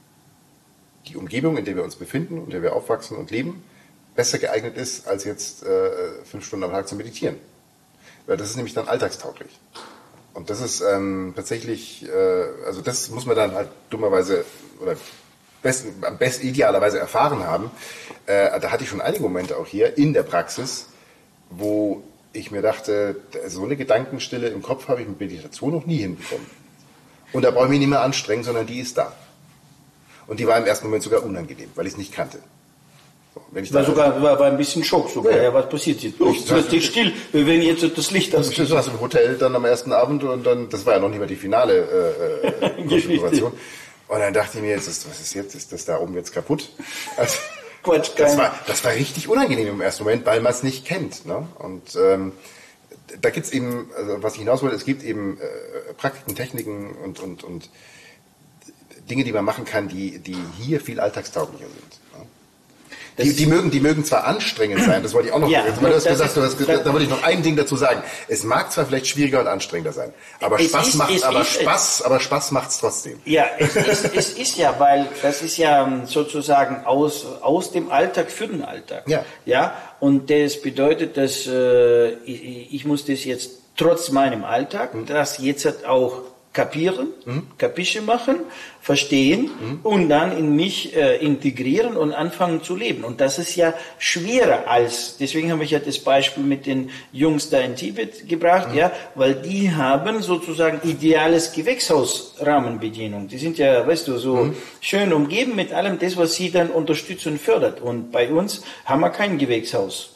die Umgebung, in der wir uns befinden, in der wir aufwachsen und leben, besser geeignet ist, als jetzt äh, fünf Stunden am Tag zu meditieren. Weil das ist nämlich dann alltagstauglich. Und das ist ähm, tatsächlich, äh, also das muss man dann halt dummerweise oder besten, am besten idealerweise erfahren haben. Äh, da hatte ich schon einige Momente auch hier in der Praxis, wo ich mir dachte, so eine Gedankenstille im Kopf habe ich mit Meditation noch nie hinbekommen. Und da brauche ich mich nicht mehr anstrengen, sondern die ist da. Und die war im ersten Moment sogar unangenehm, weil ich es nicht kannte. So, wenn ich war sogar war, war ein bisschen Schock sogar. Ja, ja, was passiert jetzt? Du bist still, wir werden jetzt das Licht ausschalten. Du warst im Hotel dann am ersten Abend und dann, das war ja noch nicht mal die finale äh, Konfiguration. Und dann dachte ich mir, jetzt ist, was ist jetzt? Ist das da oben jetzt kaputt? Also, Quatsch, das, war, das war richtig unangenehm im ersten Moment, weil man es nicht kennt. Ne? Und ähm, da gibt es eben, also was ich hinaus wollte, es gibt eben äh, Praktiken, Techniken und, und, und Dinge, die man machen kann, die, die hier viel alltagstauglicher sind. Ne? Die, die, mögen, die mögen zwar anstrengend sein, das wollte ich auch noch, ja, weil du hast gesagt, du hast, da wollte ich noch ein Ding dazu sagen. Es mag zwar vielleicht schwieriger und anstrengender sein, aber es Spaß ist, macht, aber ist, Spaß, aber Spaß macht's trotzdem. Ja, es ist, es ist ja, weil das ist ja sozusagen aus, aus dem Alltag für den Alltag. Ja. Ja, und das bedeutet, dass, äh, ich, ich muss das jetzt trotz meinem Alltag, mhm. das jetzt halt auch kapieren, mhm. Kapische machen, verstehen mhm. und dann in mich äh, integrieren und anfangen zu leben. Und das ist ja schwerer als, deswegen habe ich ja das Beispiel mit den Jungs da in Tibet gebracht, mhm. ja, weil die haben sozusagen ideales Gewächshausrahmenbedienung. Die sind ja, weißt du, so mhm. schön umgeben mit allem das, was sie dann unterstützt und fördert. Und bei uns haben wir kein Gewächshaus.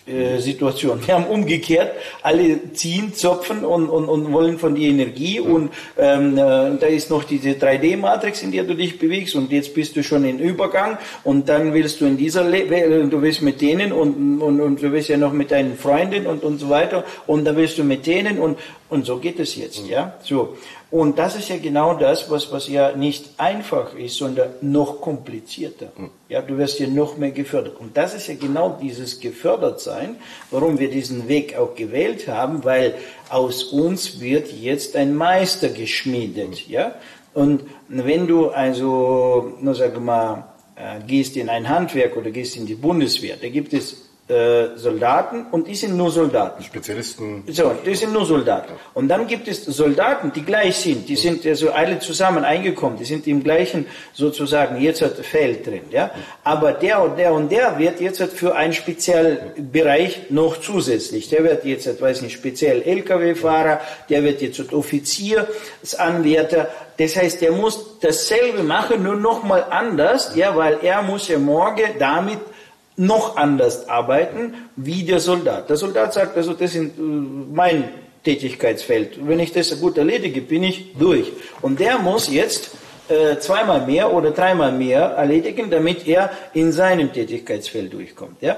Situation. Wir haben umgekehrt, alle ziehen, zopfen und, und, und wollen von dir Energie und ähm, äh, da ist noch diese drei D Matrix, in der du dich bewegst und jetzt bist du schon in Übergang und dann willst du in dieser, Le du willst mit denen und, und, und du willst ja noch mit deinen Freunden und, und so weiter und dann willst du mit denen und, und so geht es jetzt, ja, so. Und das ist ja genau das, was, was ja nicht einfach ist, sondern noch komplizierter. Ja, du wirst ja noch mehr gefördert. Und das ist ja genau dieses Gefördertsein, warum wir diesen Weg auch gewählt haben, weil aus uns wird jetzt ein Meister geschmiedet. Ja? Und wenn du also, nur sag mal, gehst in ein Handwerk oder gehst in die Bundeswehr, da gibt es Äh, Soldaten und die sind nur Soldaten. Spezialisten. So, die sind nur Soldaten. Und dann gibt es Soldaten, die gleich sind, die sind also alle zusammen eingekommen, die sind im gleichen sozusagen jetzt hat Feld drin, ja. Aber der und der und der wird jetzt für einen Spezialbereich noch zusätzlich. Der wird jetzt, weiß nicht, speziell L K W-Fahrer, der wird jetzt Offiziersanwärter. Das heißt, der muss dasselbe machen, nur noch mal anders, ja, weil er muss ja morgen damit noch anders arbeiten wie der Soldat. Der Soldat sagt, also das ist mein Tätigkeitsfeld. Wenn ich das gut erledige, bin ich durch. Und der muss jetzt äh, zweimal mehr oder dreimal mehr erledigen, damit er in seinem Tätigkeitsfeld durchkommt. Ja?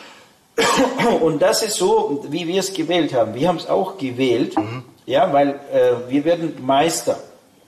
Und das ist so, wie wir es gewählt haben. Wir haben es auch gewählt, mhm. ja, weil äh, wir werden Meister.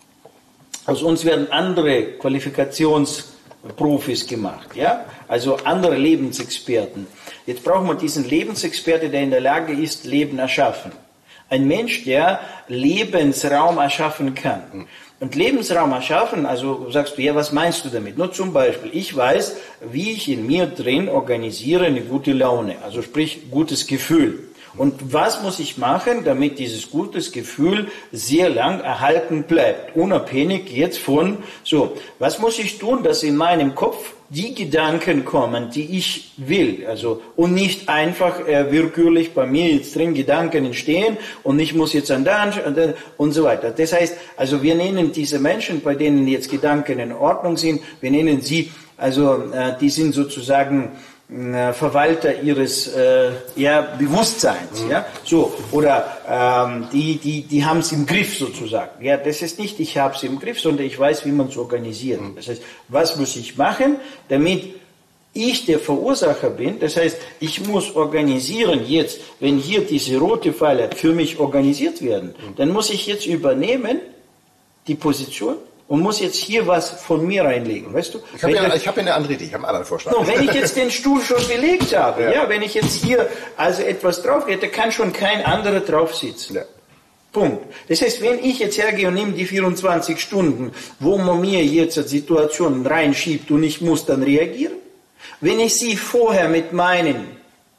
Aus uns werden andere Qualifikations Profis gemacht, ja, also andere Lebensexperten. Jetzt brauchen wir diesen Lebensexperte, der in der Lage ist, Leben erschaffen. Ein Mensch, der Lebensraum erschaffen kann. Und Lebensraum erschaffen, also sagst du, ja, was meinst du damit? Nur zum Beispiel, ich weiß, wie ich in mir drin organisiere eine gute Laune, also sprich, gutes Gefühl. Und was muss ich machen, damit dieses gutes Gefühl sehr lang erhalten bleibt, unabhängig jetzt von, so, was muss ich tun, dass in meinem Kopf die Gedanken kommen, die ich will, also, und nicht einfach äh, willkürlich bei mir jetzt drin Gedanken entstehen und ich muss jetzt an da und so weiter. Das heißt, also wir nennen diese Menschen, bei denen jetzt Gedanken in Ordnung sind, wir nennen sie, also, äh, die sind sozusagen, Verwalter ihres äh, ja, Bewusstseins, mhm. ja, so, oder ähm, die, die, die haben es im Griff sozusagen. Ja, das ist nicht, ich habe es im Griff, sondern ich weiß, wie man es organisiert. Mhm. Das heißt, was muss ich machen, damit ich der Verursacher bin? Das heißt, ich muss organisieren jetzt, wenn hier diese rote Pfeile für mich organisiert werden, mhm. dann muss ich jetzt übernehmen die Position und muss jetzt hier was von mir reinlegen, weißt du? Ich habe ja, ich hab ja eine andere Idee, ich habe einen anderen Vorschlag. No, wenn ich jetzt den Stuhl schon belegt habe, ja. ja, wenn ich jetzt hier also etwas drauf hätte, kann schon kein anderer drauf sitzen. Ja. Punkt. Das heißt, wenn ich jetzt hergehe und nehme die vierundzwanzig Stunden, wo man mir jetzt Situationen reinschiebt und ich muss dann reagieren, wenn ich sie vorher mit meinen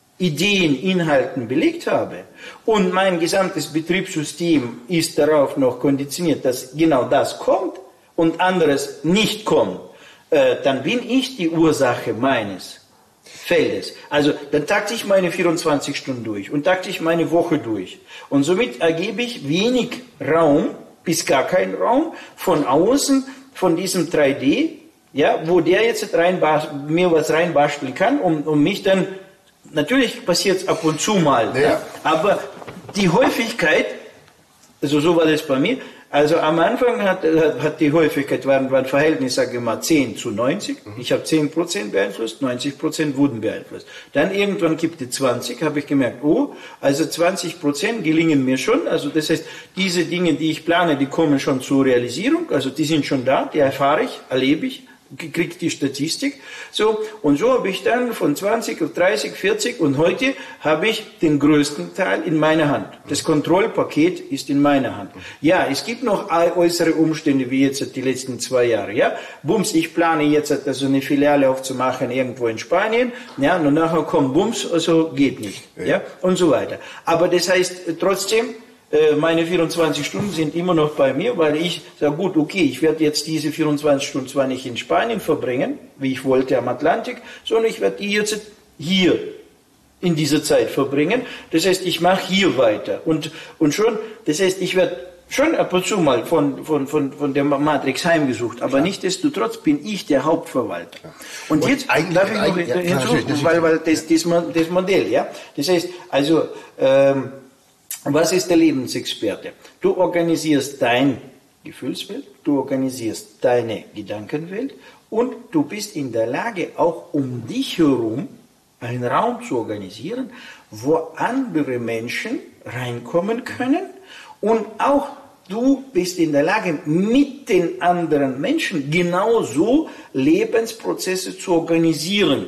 Ideen, Inhalten belegt habe und mein gesamtes Betriebssystem ist darauf noch konditioniert, dass genau das kommt, und anderes nicht kommt, äh, dann bin ich die Ursache meines Feldes. Also dann takte ich meine vierundzwanzig Stunden durch und takte ich meine Woche durch. Und somit ergebe ich wenig Raum, bis gar keinen Raum, von außen, von diesem drei D, ja, wo der jetzt rein, mir was reinbasteln kann, um, um mich dann, natürlich passiert es ab und zu mal, ja. Ja, aber die Häufigkeit, also so war das bei mir, also am Anfang hat, hat, hat die Häufigkeit, war, war ein Verhältnis, sage ich mal, zehn zu neunzig. Mhm. Ich habe zehn Prozent beeinflusst, neunzig Prozent wurden beeinflusst. Dann irgendwann gibt es zwanzig, habe ich gemerkt, oh, also zwanzig Prozent gelingen mir schon. Also das heißt, diese Dinge, die ich plane, die kommen schon zur Realisierung. Also die sind schon da, die erfahre ich, erlebe ich, kriege die Statistik. So, und so habe ich dann von zwanzig auf dreißig, vierzig und heute habe ich den größten Teil in meiner Hand. Das Kontrollpaket ist in meiner Hand. Ja, es gibt noch äußere Umstände, wie jetzt die letzten zwei Jahre. Ja, Bums, ich plane jetzt also eine Filiale aufzumachen irgendwo in Spanien. Ja, und nachher kommt Bums, also geht nicht. Ja, und so weiter. Aber das heißt trotzdem, meine vierundzwanzig Stunden sind immer noch bei mir, weil ich sage, gut, okay, ich werde jetzt diese vierundzwanzig Stunden zwar nicht in Spanien verbringen, wie ich wollte am Atlantik, sondern ich werde die jetzt hier in dieser Zeit verbringen. Das heißt, ich mache hier weiter. Und, und schon, das heißt, ich werde schon ab und zu mal von, von, von, von der Matrix heimgesucht, aber nichtsdestotrotz bin ich der Hauptverwalter. Und, und jetzt eigentlich, darf ich noch ja, hinzu, weil, weil das, das, das Modell, ja, das heißt, also, ähm, was ist der Lebensexperte? Du organisierst dein Gefühlswelt, du organisierst deine Gedankenwelt und du bist in der Lage, auch um dich herum einen Raum zu organisieren, wo andere Menschen reinkommen können und auch du bist in der Lage, mit den anderen Menschen genauso Lebensprozesse zu organisieren.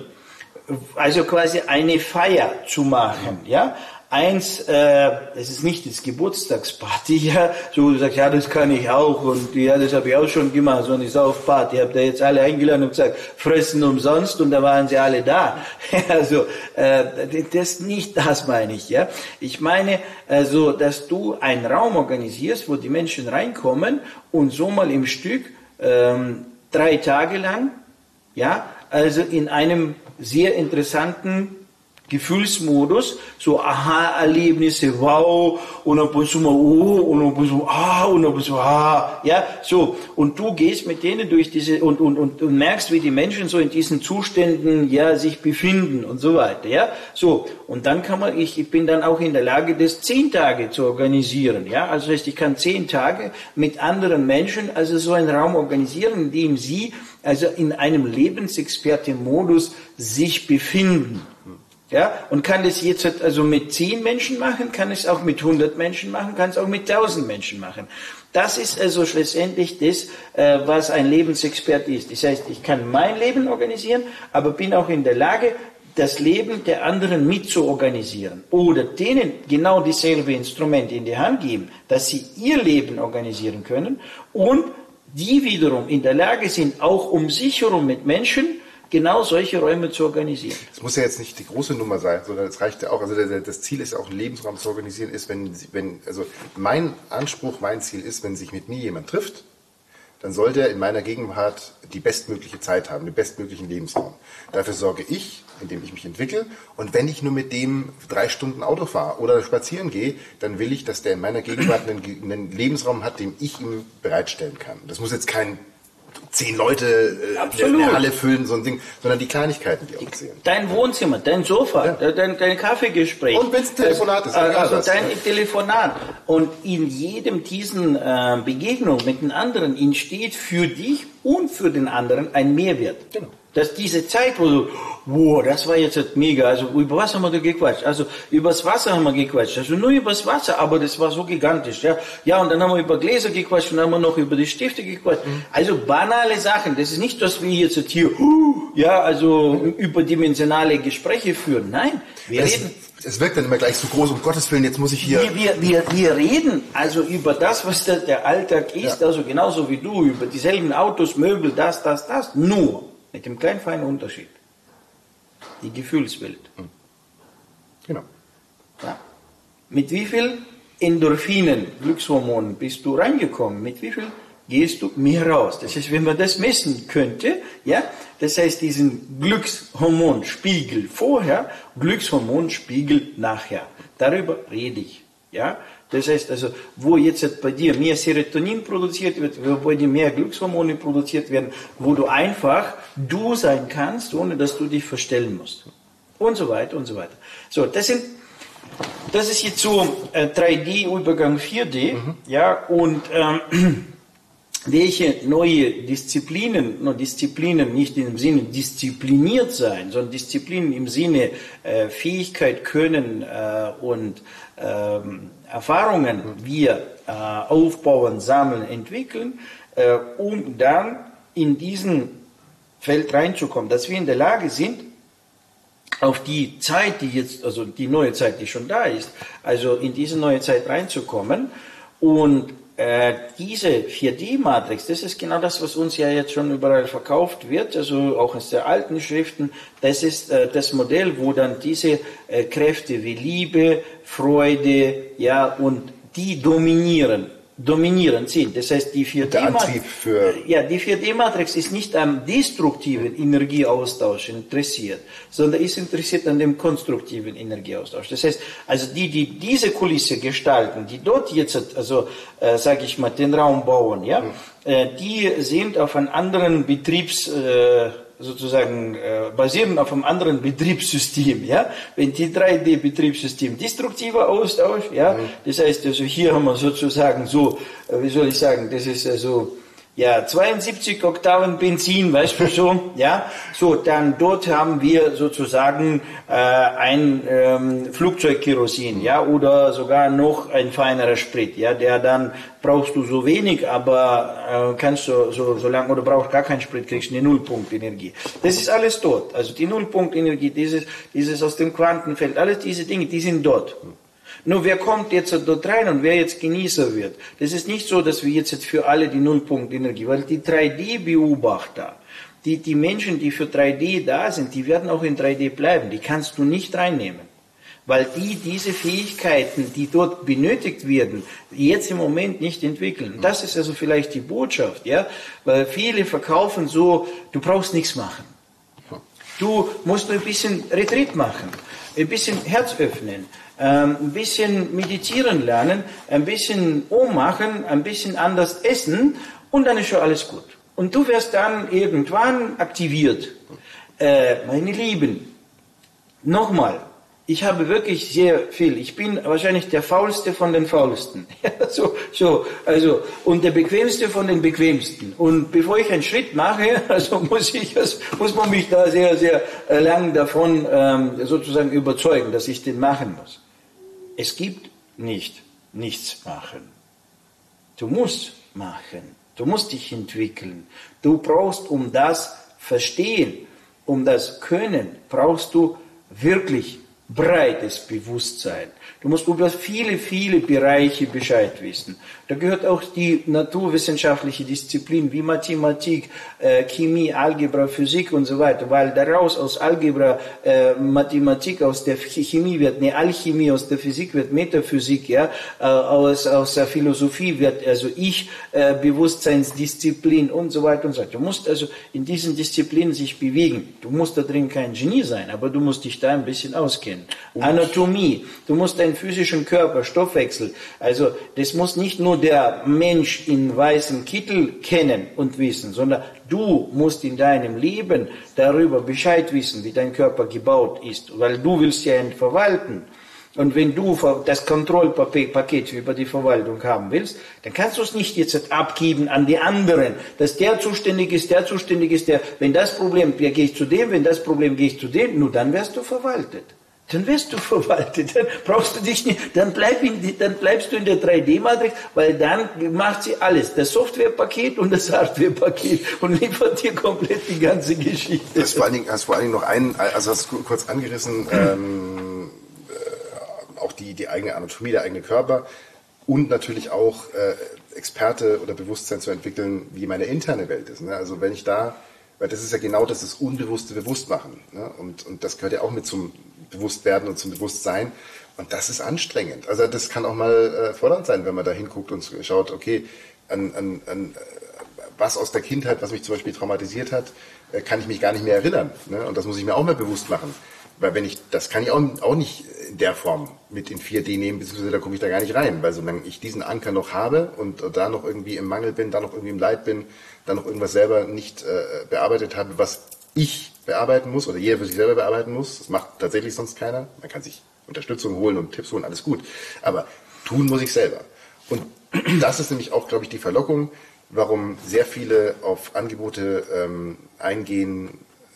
Also quasi eine Feier zu machen, ja. Eins, äh, es ist nicht das Geburtstagsparty, ja, so du sagst, ja, das kann ich auch und ja, das habe ich auch schon gemacht, so eine Saufparty, habt ihr jetzt alle eingeladen und gesagt, fressen umsonst und da waren sie alle da. Also, äh, das nicht, das meine ich, ja. Ich meine, also, dass du einen Raum organisierst, wo die Menschen reinkommen und so mal im Stück ähm, drei Tage lang, ja, also in einem sehr interessanten Gefühlsmodus, so Aha-Erlebnisse, wow, und ab und zu mal, oh, und ab und zu, ah, und ab und zu, ah, ja, so. Und du gehst mit denen durch diese, und, und, und, und merkst, wie die Menschen so in diesen Zuständen, ja, sich befinden und so weiter, ja, so. Und dann kann man, ich, ich bin dann auch in der Lage, das zehn Tage zu organisieren, ja, also das heißt, ich kann zehn Tage mit anderen Menschen, also so einen Raum organisieren, in dem sie, also in einem Lebensexperte-Modus sich befinden. Ja, und kann das jetzt also mit zehn Menschen machen, kann es auch mit hundert Menschen machen, kann es auch mit tausend Menschen machen. Das ist also schlussendlich das, was ein Lebensexperte ist. Das heißt, ich kann mein Leben organisieren, aber bin auch in der Lage, das Leben der anderen mit zu organisieren oder denen genau dieselbe Instrumente in die Hand geben, dass sie ihr Leben organisieren können und die wiederum in der Lage sind, auch um sich herum mit Menschen genau solche Räume zu organisieren. Es muss ja jetzt nicht die große Nummer sein, sondern es reicht ja auch, also das Ziel ist auch, einen Lebensraum zu organisieren, ist, wenn, wenn, also mein Anspruch, mein Ziel ist, wenn sich mit mir jemand trifft, dann sollte er in meiner Gegenwart die bestmögliche Zeit haben, den bestmöglichen Lebensraum. Dafür sorge ich, indem ich mich entwickle. Und wenn ich nur mit dem drei Stunden Auto fahre oder spazieren gehe, dann will ich, dass der in meiner Gegenwart einen, einen Lebensraum hat, den ich ihm bereitstellen kann. Das muss jetzt kein zehn Leute äh, eine Halle füllen, so ein Ding, sondern die Kleinigkeiten, die auch zählen. Dein Wohnzimmer, dein Sofa, ja. dein, dein Kaffeegespräch. Und wenn es ein Telefonat ist. Also, also dein Telefonat. Und in jedem diesen äh, Begegnung mit den anderen entsteht für dich und für den anderen ein Mehrwert. Genau. Dass diese Zeit, wo du, wow, das war jetzt mega, also über was haben wir da gequatscht? Also übers Wasser haben wir gequatscht, also nur übers Wasser, aber das war so gigantisch, ja. Ja, und dann haben wir über Gläser gequatscht und dann haben wir noch über die Stifte gequatscht. Mhm. Also banale Sachen, das ist nicht, dass wir jetzt hier, ja, also überdimensionale Gespräche führen. Nein, wir es, reden. Es wirkt dann immer gleich so groß, um Gottes Willen, jetzt muss ich hier... Wir, wir, wir, wir reden also über das, was der, der Alltag ist, ja. Also genauso wie du, über dieselben Autos, Möbel, das, das, das, nur mit dem kleinen feinen Unterschied. Die Gefühlswelt. Genau. Ja. Mit wie viel Endorphinen, Glückshormonen bist du reingekommen? Mit wie viel gehst du mehr raus? Das heißt, wenn man das messen könnte, ja, das heißt, diesen Glückshormonspiegel vorher, Glückshormonspiegel nachher. Darüber rede ich, ja. Das heißt also, wo jetzt bei dir mehr Serotonin produziert wird, wo bei dir mehr Glückshormone produziert werden, wo du einfach du sein kannst, ohne dass du dich verstellen musst. Und so weiter und so weiter. So, das sind, das ist jetzt so äh, drei D-Übergang vier D, mhm. ja, und ähm, welche neue Disziplinen, no, Disziplinen nicht im Sinne diszipliniert sein, sondern Disziplinen im Sinne äh, Fähigkeit, Können äh, und ähm, Erfahrungen wir äh, aufbauen, sammeln, entwickeln, äh, um dann in diesen Feld reinzukommen, dass wir in der Lage sind, auf die Zeit, die jetzt, also die neue Zeit, die schon da ist, also in diese neue Zeit reinzukommen und äh, diese vier D-Matrix, das ist genau das, was uns ja jetzt schon überall verkauft wird, also auch aus der alten Schriften, das ist äh, das Modell, wo dann diese äh, Kräfte wie Liebe, Freude, ja, und die dominieren. dominierend sind. Das heißt, die vier D-Matrix, ja, die vier D-Matrix ist nicht am destruktiven Energieaustausch interessiert, sondern ist interessiert an dem konstruktiven Energieaustausch. Das heißt, also die, die diese Kulisse gestalten, die dort jetzt, also äh, sage ich mal, den Raum bauen, ja, mhm. äh, die sind auf einen anderen Betriebs äh, sozusagen äh, basieren auf einem anderen Betriebssystem, ja. Wenn die drei D-Betriebssystem destruktiver austauscht, ja, mhm. das heißt also hier haben wir sozusagen so, äh, wie soll ich sagen, das ist also ja zweiundsiebzig Oktaven Benzin, weißt du so, ja, so dann dort haben wir sozusagen äh, ein ähm, Flugzeugkerosin, ja, oder sogar noch ein feinerer Sprit, ja, der dann brauchst du so wenig, aber äh, kannst du so, so lange oder brauchst gar keinen Sprit, kriegst du eine Nullpunktenergie. Das ist alles dort, also die Nullpunktenergie, dieses, dieses aus dem Quantenfeld, alles diese Dinge, die sind dort. Nur wer kommt jetzt dort rein und wer jetzt Genießer wird? Das ist nicht so, dass wir jetzt für alle die Nullpunktenergie, weil die drei D-Beobachter, die, die Menschen, die für drei D da sind, die werden auch in drei D bleiben, die kannst du nicht reinnehmen. Weil die diese Fähigkeiten, die dort benötigt werden, jetzt im Moment nicht entwickeln. Das ist also vielleicht die Botschaft, ja, weil viele verkaufen so, du brauchst nichts machen. Du musst nur ein bisschen Retreat machen, ein bisschen Herz öffnen, ein bisschen meditieren lernen, ein bisschen ummachen, ein bisschen anders essen und dann ist schon alles gut. Und du wirst dann irgendwann aktiviert. Äh, meine Lieben, nochmal, ich habe wirklich sehr viel. Ich bin wahrscheinlich der Faulste von den Faulsten. Ja, so, so, also, und der Bequemste von den Bequemsten. Und bevor ich einen Schritt mache, also muss ich, muss man mich da sehr, sehr lang davon ähm, sozusagen überzeugen, dass ich den machen muss. Es gibt nicht nichts machen. Du musst machen. Du musst dich entwickeln. Du brauchst, um das verstehen, um das können, brauchst du wirklich breites Bewusstsein. Du musst über viele, viele Bereiche Bescheid wissen. Da gehört auch die naturwissenschaftliche Disziplin wie Mathematik, äh, Chemie, Algebra, Physik und so weiter, weil daraus aus Algebra, äh, Mathematik, aus der Chemie wird eine Alchemie, aus der Physik wird Metaphysik, ja, äh, aus, aus der Philosophie wird also Ich, äh, Bewusstseinsdisziplin und so weiter und so weiter. Du musst also in diesen Disziplinen sich bewegen. Du musst da drin kein Genie sein, aber du musst dich da ein bisschen auskennen. Und Anatomie, du musst deinen physischen Körper, Stoffwechsel, also das muss nicht nur der Mensch in weißem Kittel kennen und wissen, sondern du musst in deinem Leben darüber Bescheid wissen, wie dein Körper gebaut ist, weil du willst ja ihn verwalten. Und wenn du das Kontrollpaket über die Verwaltung haben willst, dann kannst du es nicht jetzt abgeben an die anderen, dass der zuständig ist, der zuständig ist, der, wenn das Problem, ja, gehe ich zu dem, wenn das Problem, gehe ich zu dem, nur dann wirst du verwaltet. Dann wirst du verwaltet, dann brauchst du dich nicht, dann, bleib in, dann bleibst du in der drei D-Matrix, weil dann macht sie alles, das Softwarepaket und das Hardwarepaket und liefert dir komplett die ganze Geschichte. Hast vor allen Dingen, hast vor allen Dingen noch einen, also hast du kurz angerissen, ähm, äh, auch die, die eigene Anatomie, der eigene Körper und natürlich auch äh, Experte oder Bewusstsein zu entwickeln, wie meine interne Welt ist. Ne? Also wenn ich da, weil das ist ja genau das, das Unbewusste bewusst machen. Ne? Und, und das gehört ja auch mit zum Bewusstwerden und zum Bewusstsein. Und das ist anstrengend. Also das kann auch mal äh, fordernd sein, wenn man da hinguckt und schaut, okay, an, an, an was aus der Kindheit, was mich zum Beispiel traumatisiert hat, äh, kann ich mich gar nicht mehr erinnern. Ne? Und das muss ich mir auch mal bewusst machen. Weil wenn ich, das kann ich auch, auch nicht in der Form mit in vier D nehmen, beziehungsweise da komme ich da gar nicht rein. Weil solange ich diesen Anker noch habe und da noch irgendwie im Mangel bin, da noch irgendwie im Leid bin, da noch irgendwas selber nicht äh, bearbeitet habe, was ich bearbeiten muss oder jeder für sich selber bearbeiten muss. Das macht tatsächlich sonst keiner. Man kann sich Unterstützung holen und Tipps holen, alles gut. Aber tun muss ich selber. Und das ist nämlich auch, glaube ich, die Verlockung, warum sehr viele auf Angebote ähm, eingehen,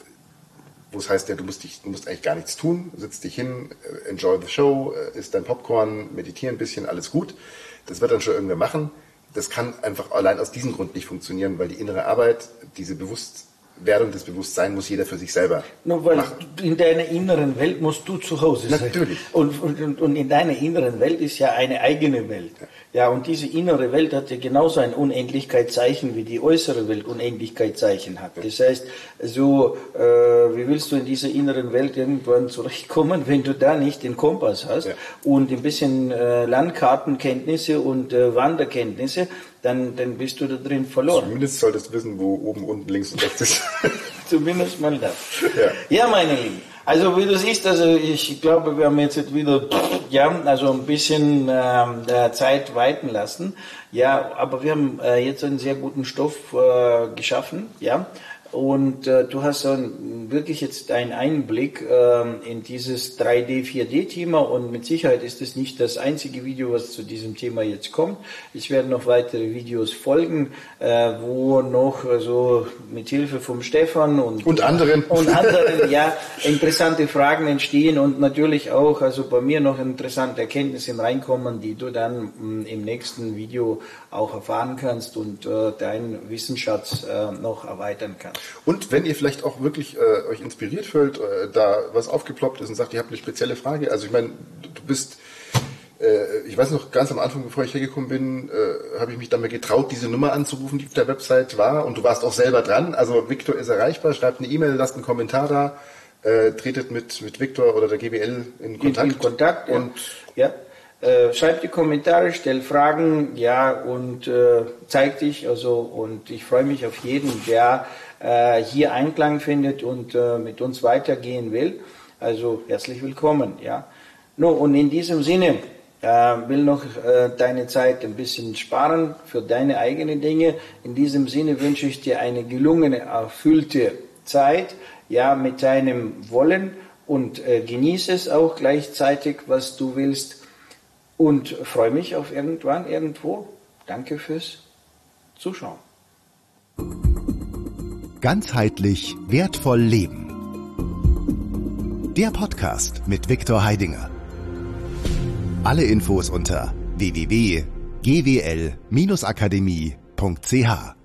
wo es heißt, ja, du musst, dich, du musst eigentlich gar nichts tun, sitzt dich hin, enjoy the show, isst dein Popcorn, meditiere ein bisschen, alles gut. Das wird dann schon irgendwer machen. Das kann einfach allein aus diesem Grund nicht funktionieren, weil die innere Arbeit, diese bewusst Werdung des Bewusstseins muss jeder für sich selber Nur weil machen. in deiner inneren Welt musst du zu Hause sein. Natürlich. Und, und, und in deiner inneren Welt ist ja eine eigene Welt. Ja, und diese innere Welt hat ja genauso ein Unendlichkeitszeichen, wie die äußere Welt Unendlichkeitszeichen hat. Das heißt, so, äh, wie willst du in dieser inneren Welt irgendwann zurechtkommen, wenn du da nicht den Kompass hast, ja, und ein bisschen äh, Landkartenkenntnisse und äh, Wanderkenntnisse, dann, dann bist du da drin verloren. Zumindest solltest du wissen, wo oben, unten, links und rechts ist. Zumindest mal das. Ja. Ja, meine Lieben. Also wie du siehst, also ich glaube, wir haben jetzt wieder, ja, also ein bisschen ähm, Zeit weiten lassen. Ja, aber wir haben äh, jetzt einen sehr guten Stoff äh, geschaffen, ja. Und äh, du hast so wirklich jetzt einen Einblick äh, in dieses drei D, vier D-Thema, und mit Sicherheit ist es nicht das einzige Video, was zu diesem Thema jetzt kommt. Es werden noch weitere Videos folgen, äh, wo noch äh, so mit Hilfe vom Stefan und, und anderen und anderen ja interessante Fragen entstehen und natürlich auch also bei mir noch interessante Erkenntnisse reinkommen, die du dann mh, im nächsten Video auch erfahren kannst und äh, deinen Wissensschatz äh, noch erweitern kannst. Und wenn ihr vielleicht auch wirklich äh, euch inspiriert fühlt, äh, da was aufgeploppt ist und sagt, ihr habt eine spezielle Frage. Also ich meine, du bist, äh, ich weiß noch, ganz am Anfang, bevor ich hergekommen bin, äh, habe ich mich damit getraut, diese Nummer anzurufen, die auf der Website war. Und du warst auch selber dran. Also Viktor ist erreichbar, schreibt eine E-Mail, lasst einen Kommentar da, äh, tretet mit, mit Viktor oder der G W L in Kontakt. In, in Kontakt, und ja. Äh, schreib die Kommentare, stell Fragen, ja, und äh, zeig dich, also, und ich freue mich auf jeden, der äh, hier Einklang findet und äh, mit uns weitergehen will. Also herzlich willkommen, ja. No, und in diesem Sinne äh, will noch äh, deine Zeit ein bisschen sparen für deine eigenen Dinge. In diesem Sinne wünsche ich dir eine gelungene, erfüllte Zeit, ja, mit deinem Wollen, und äh, genieße es auch gleichzeitig, was du willst. Und freue mich auf irgendwann, irgendwo. Danke fürs Zuschauen. Ganzheitlich wertvoll leben. Der Podcast mit Viktor Heidinger. Alle Infos unter w w w punkt g w l Bindestrich akademie punkt c h.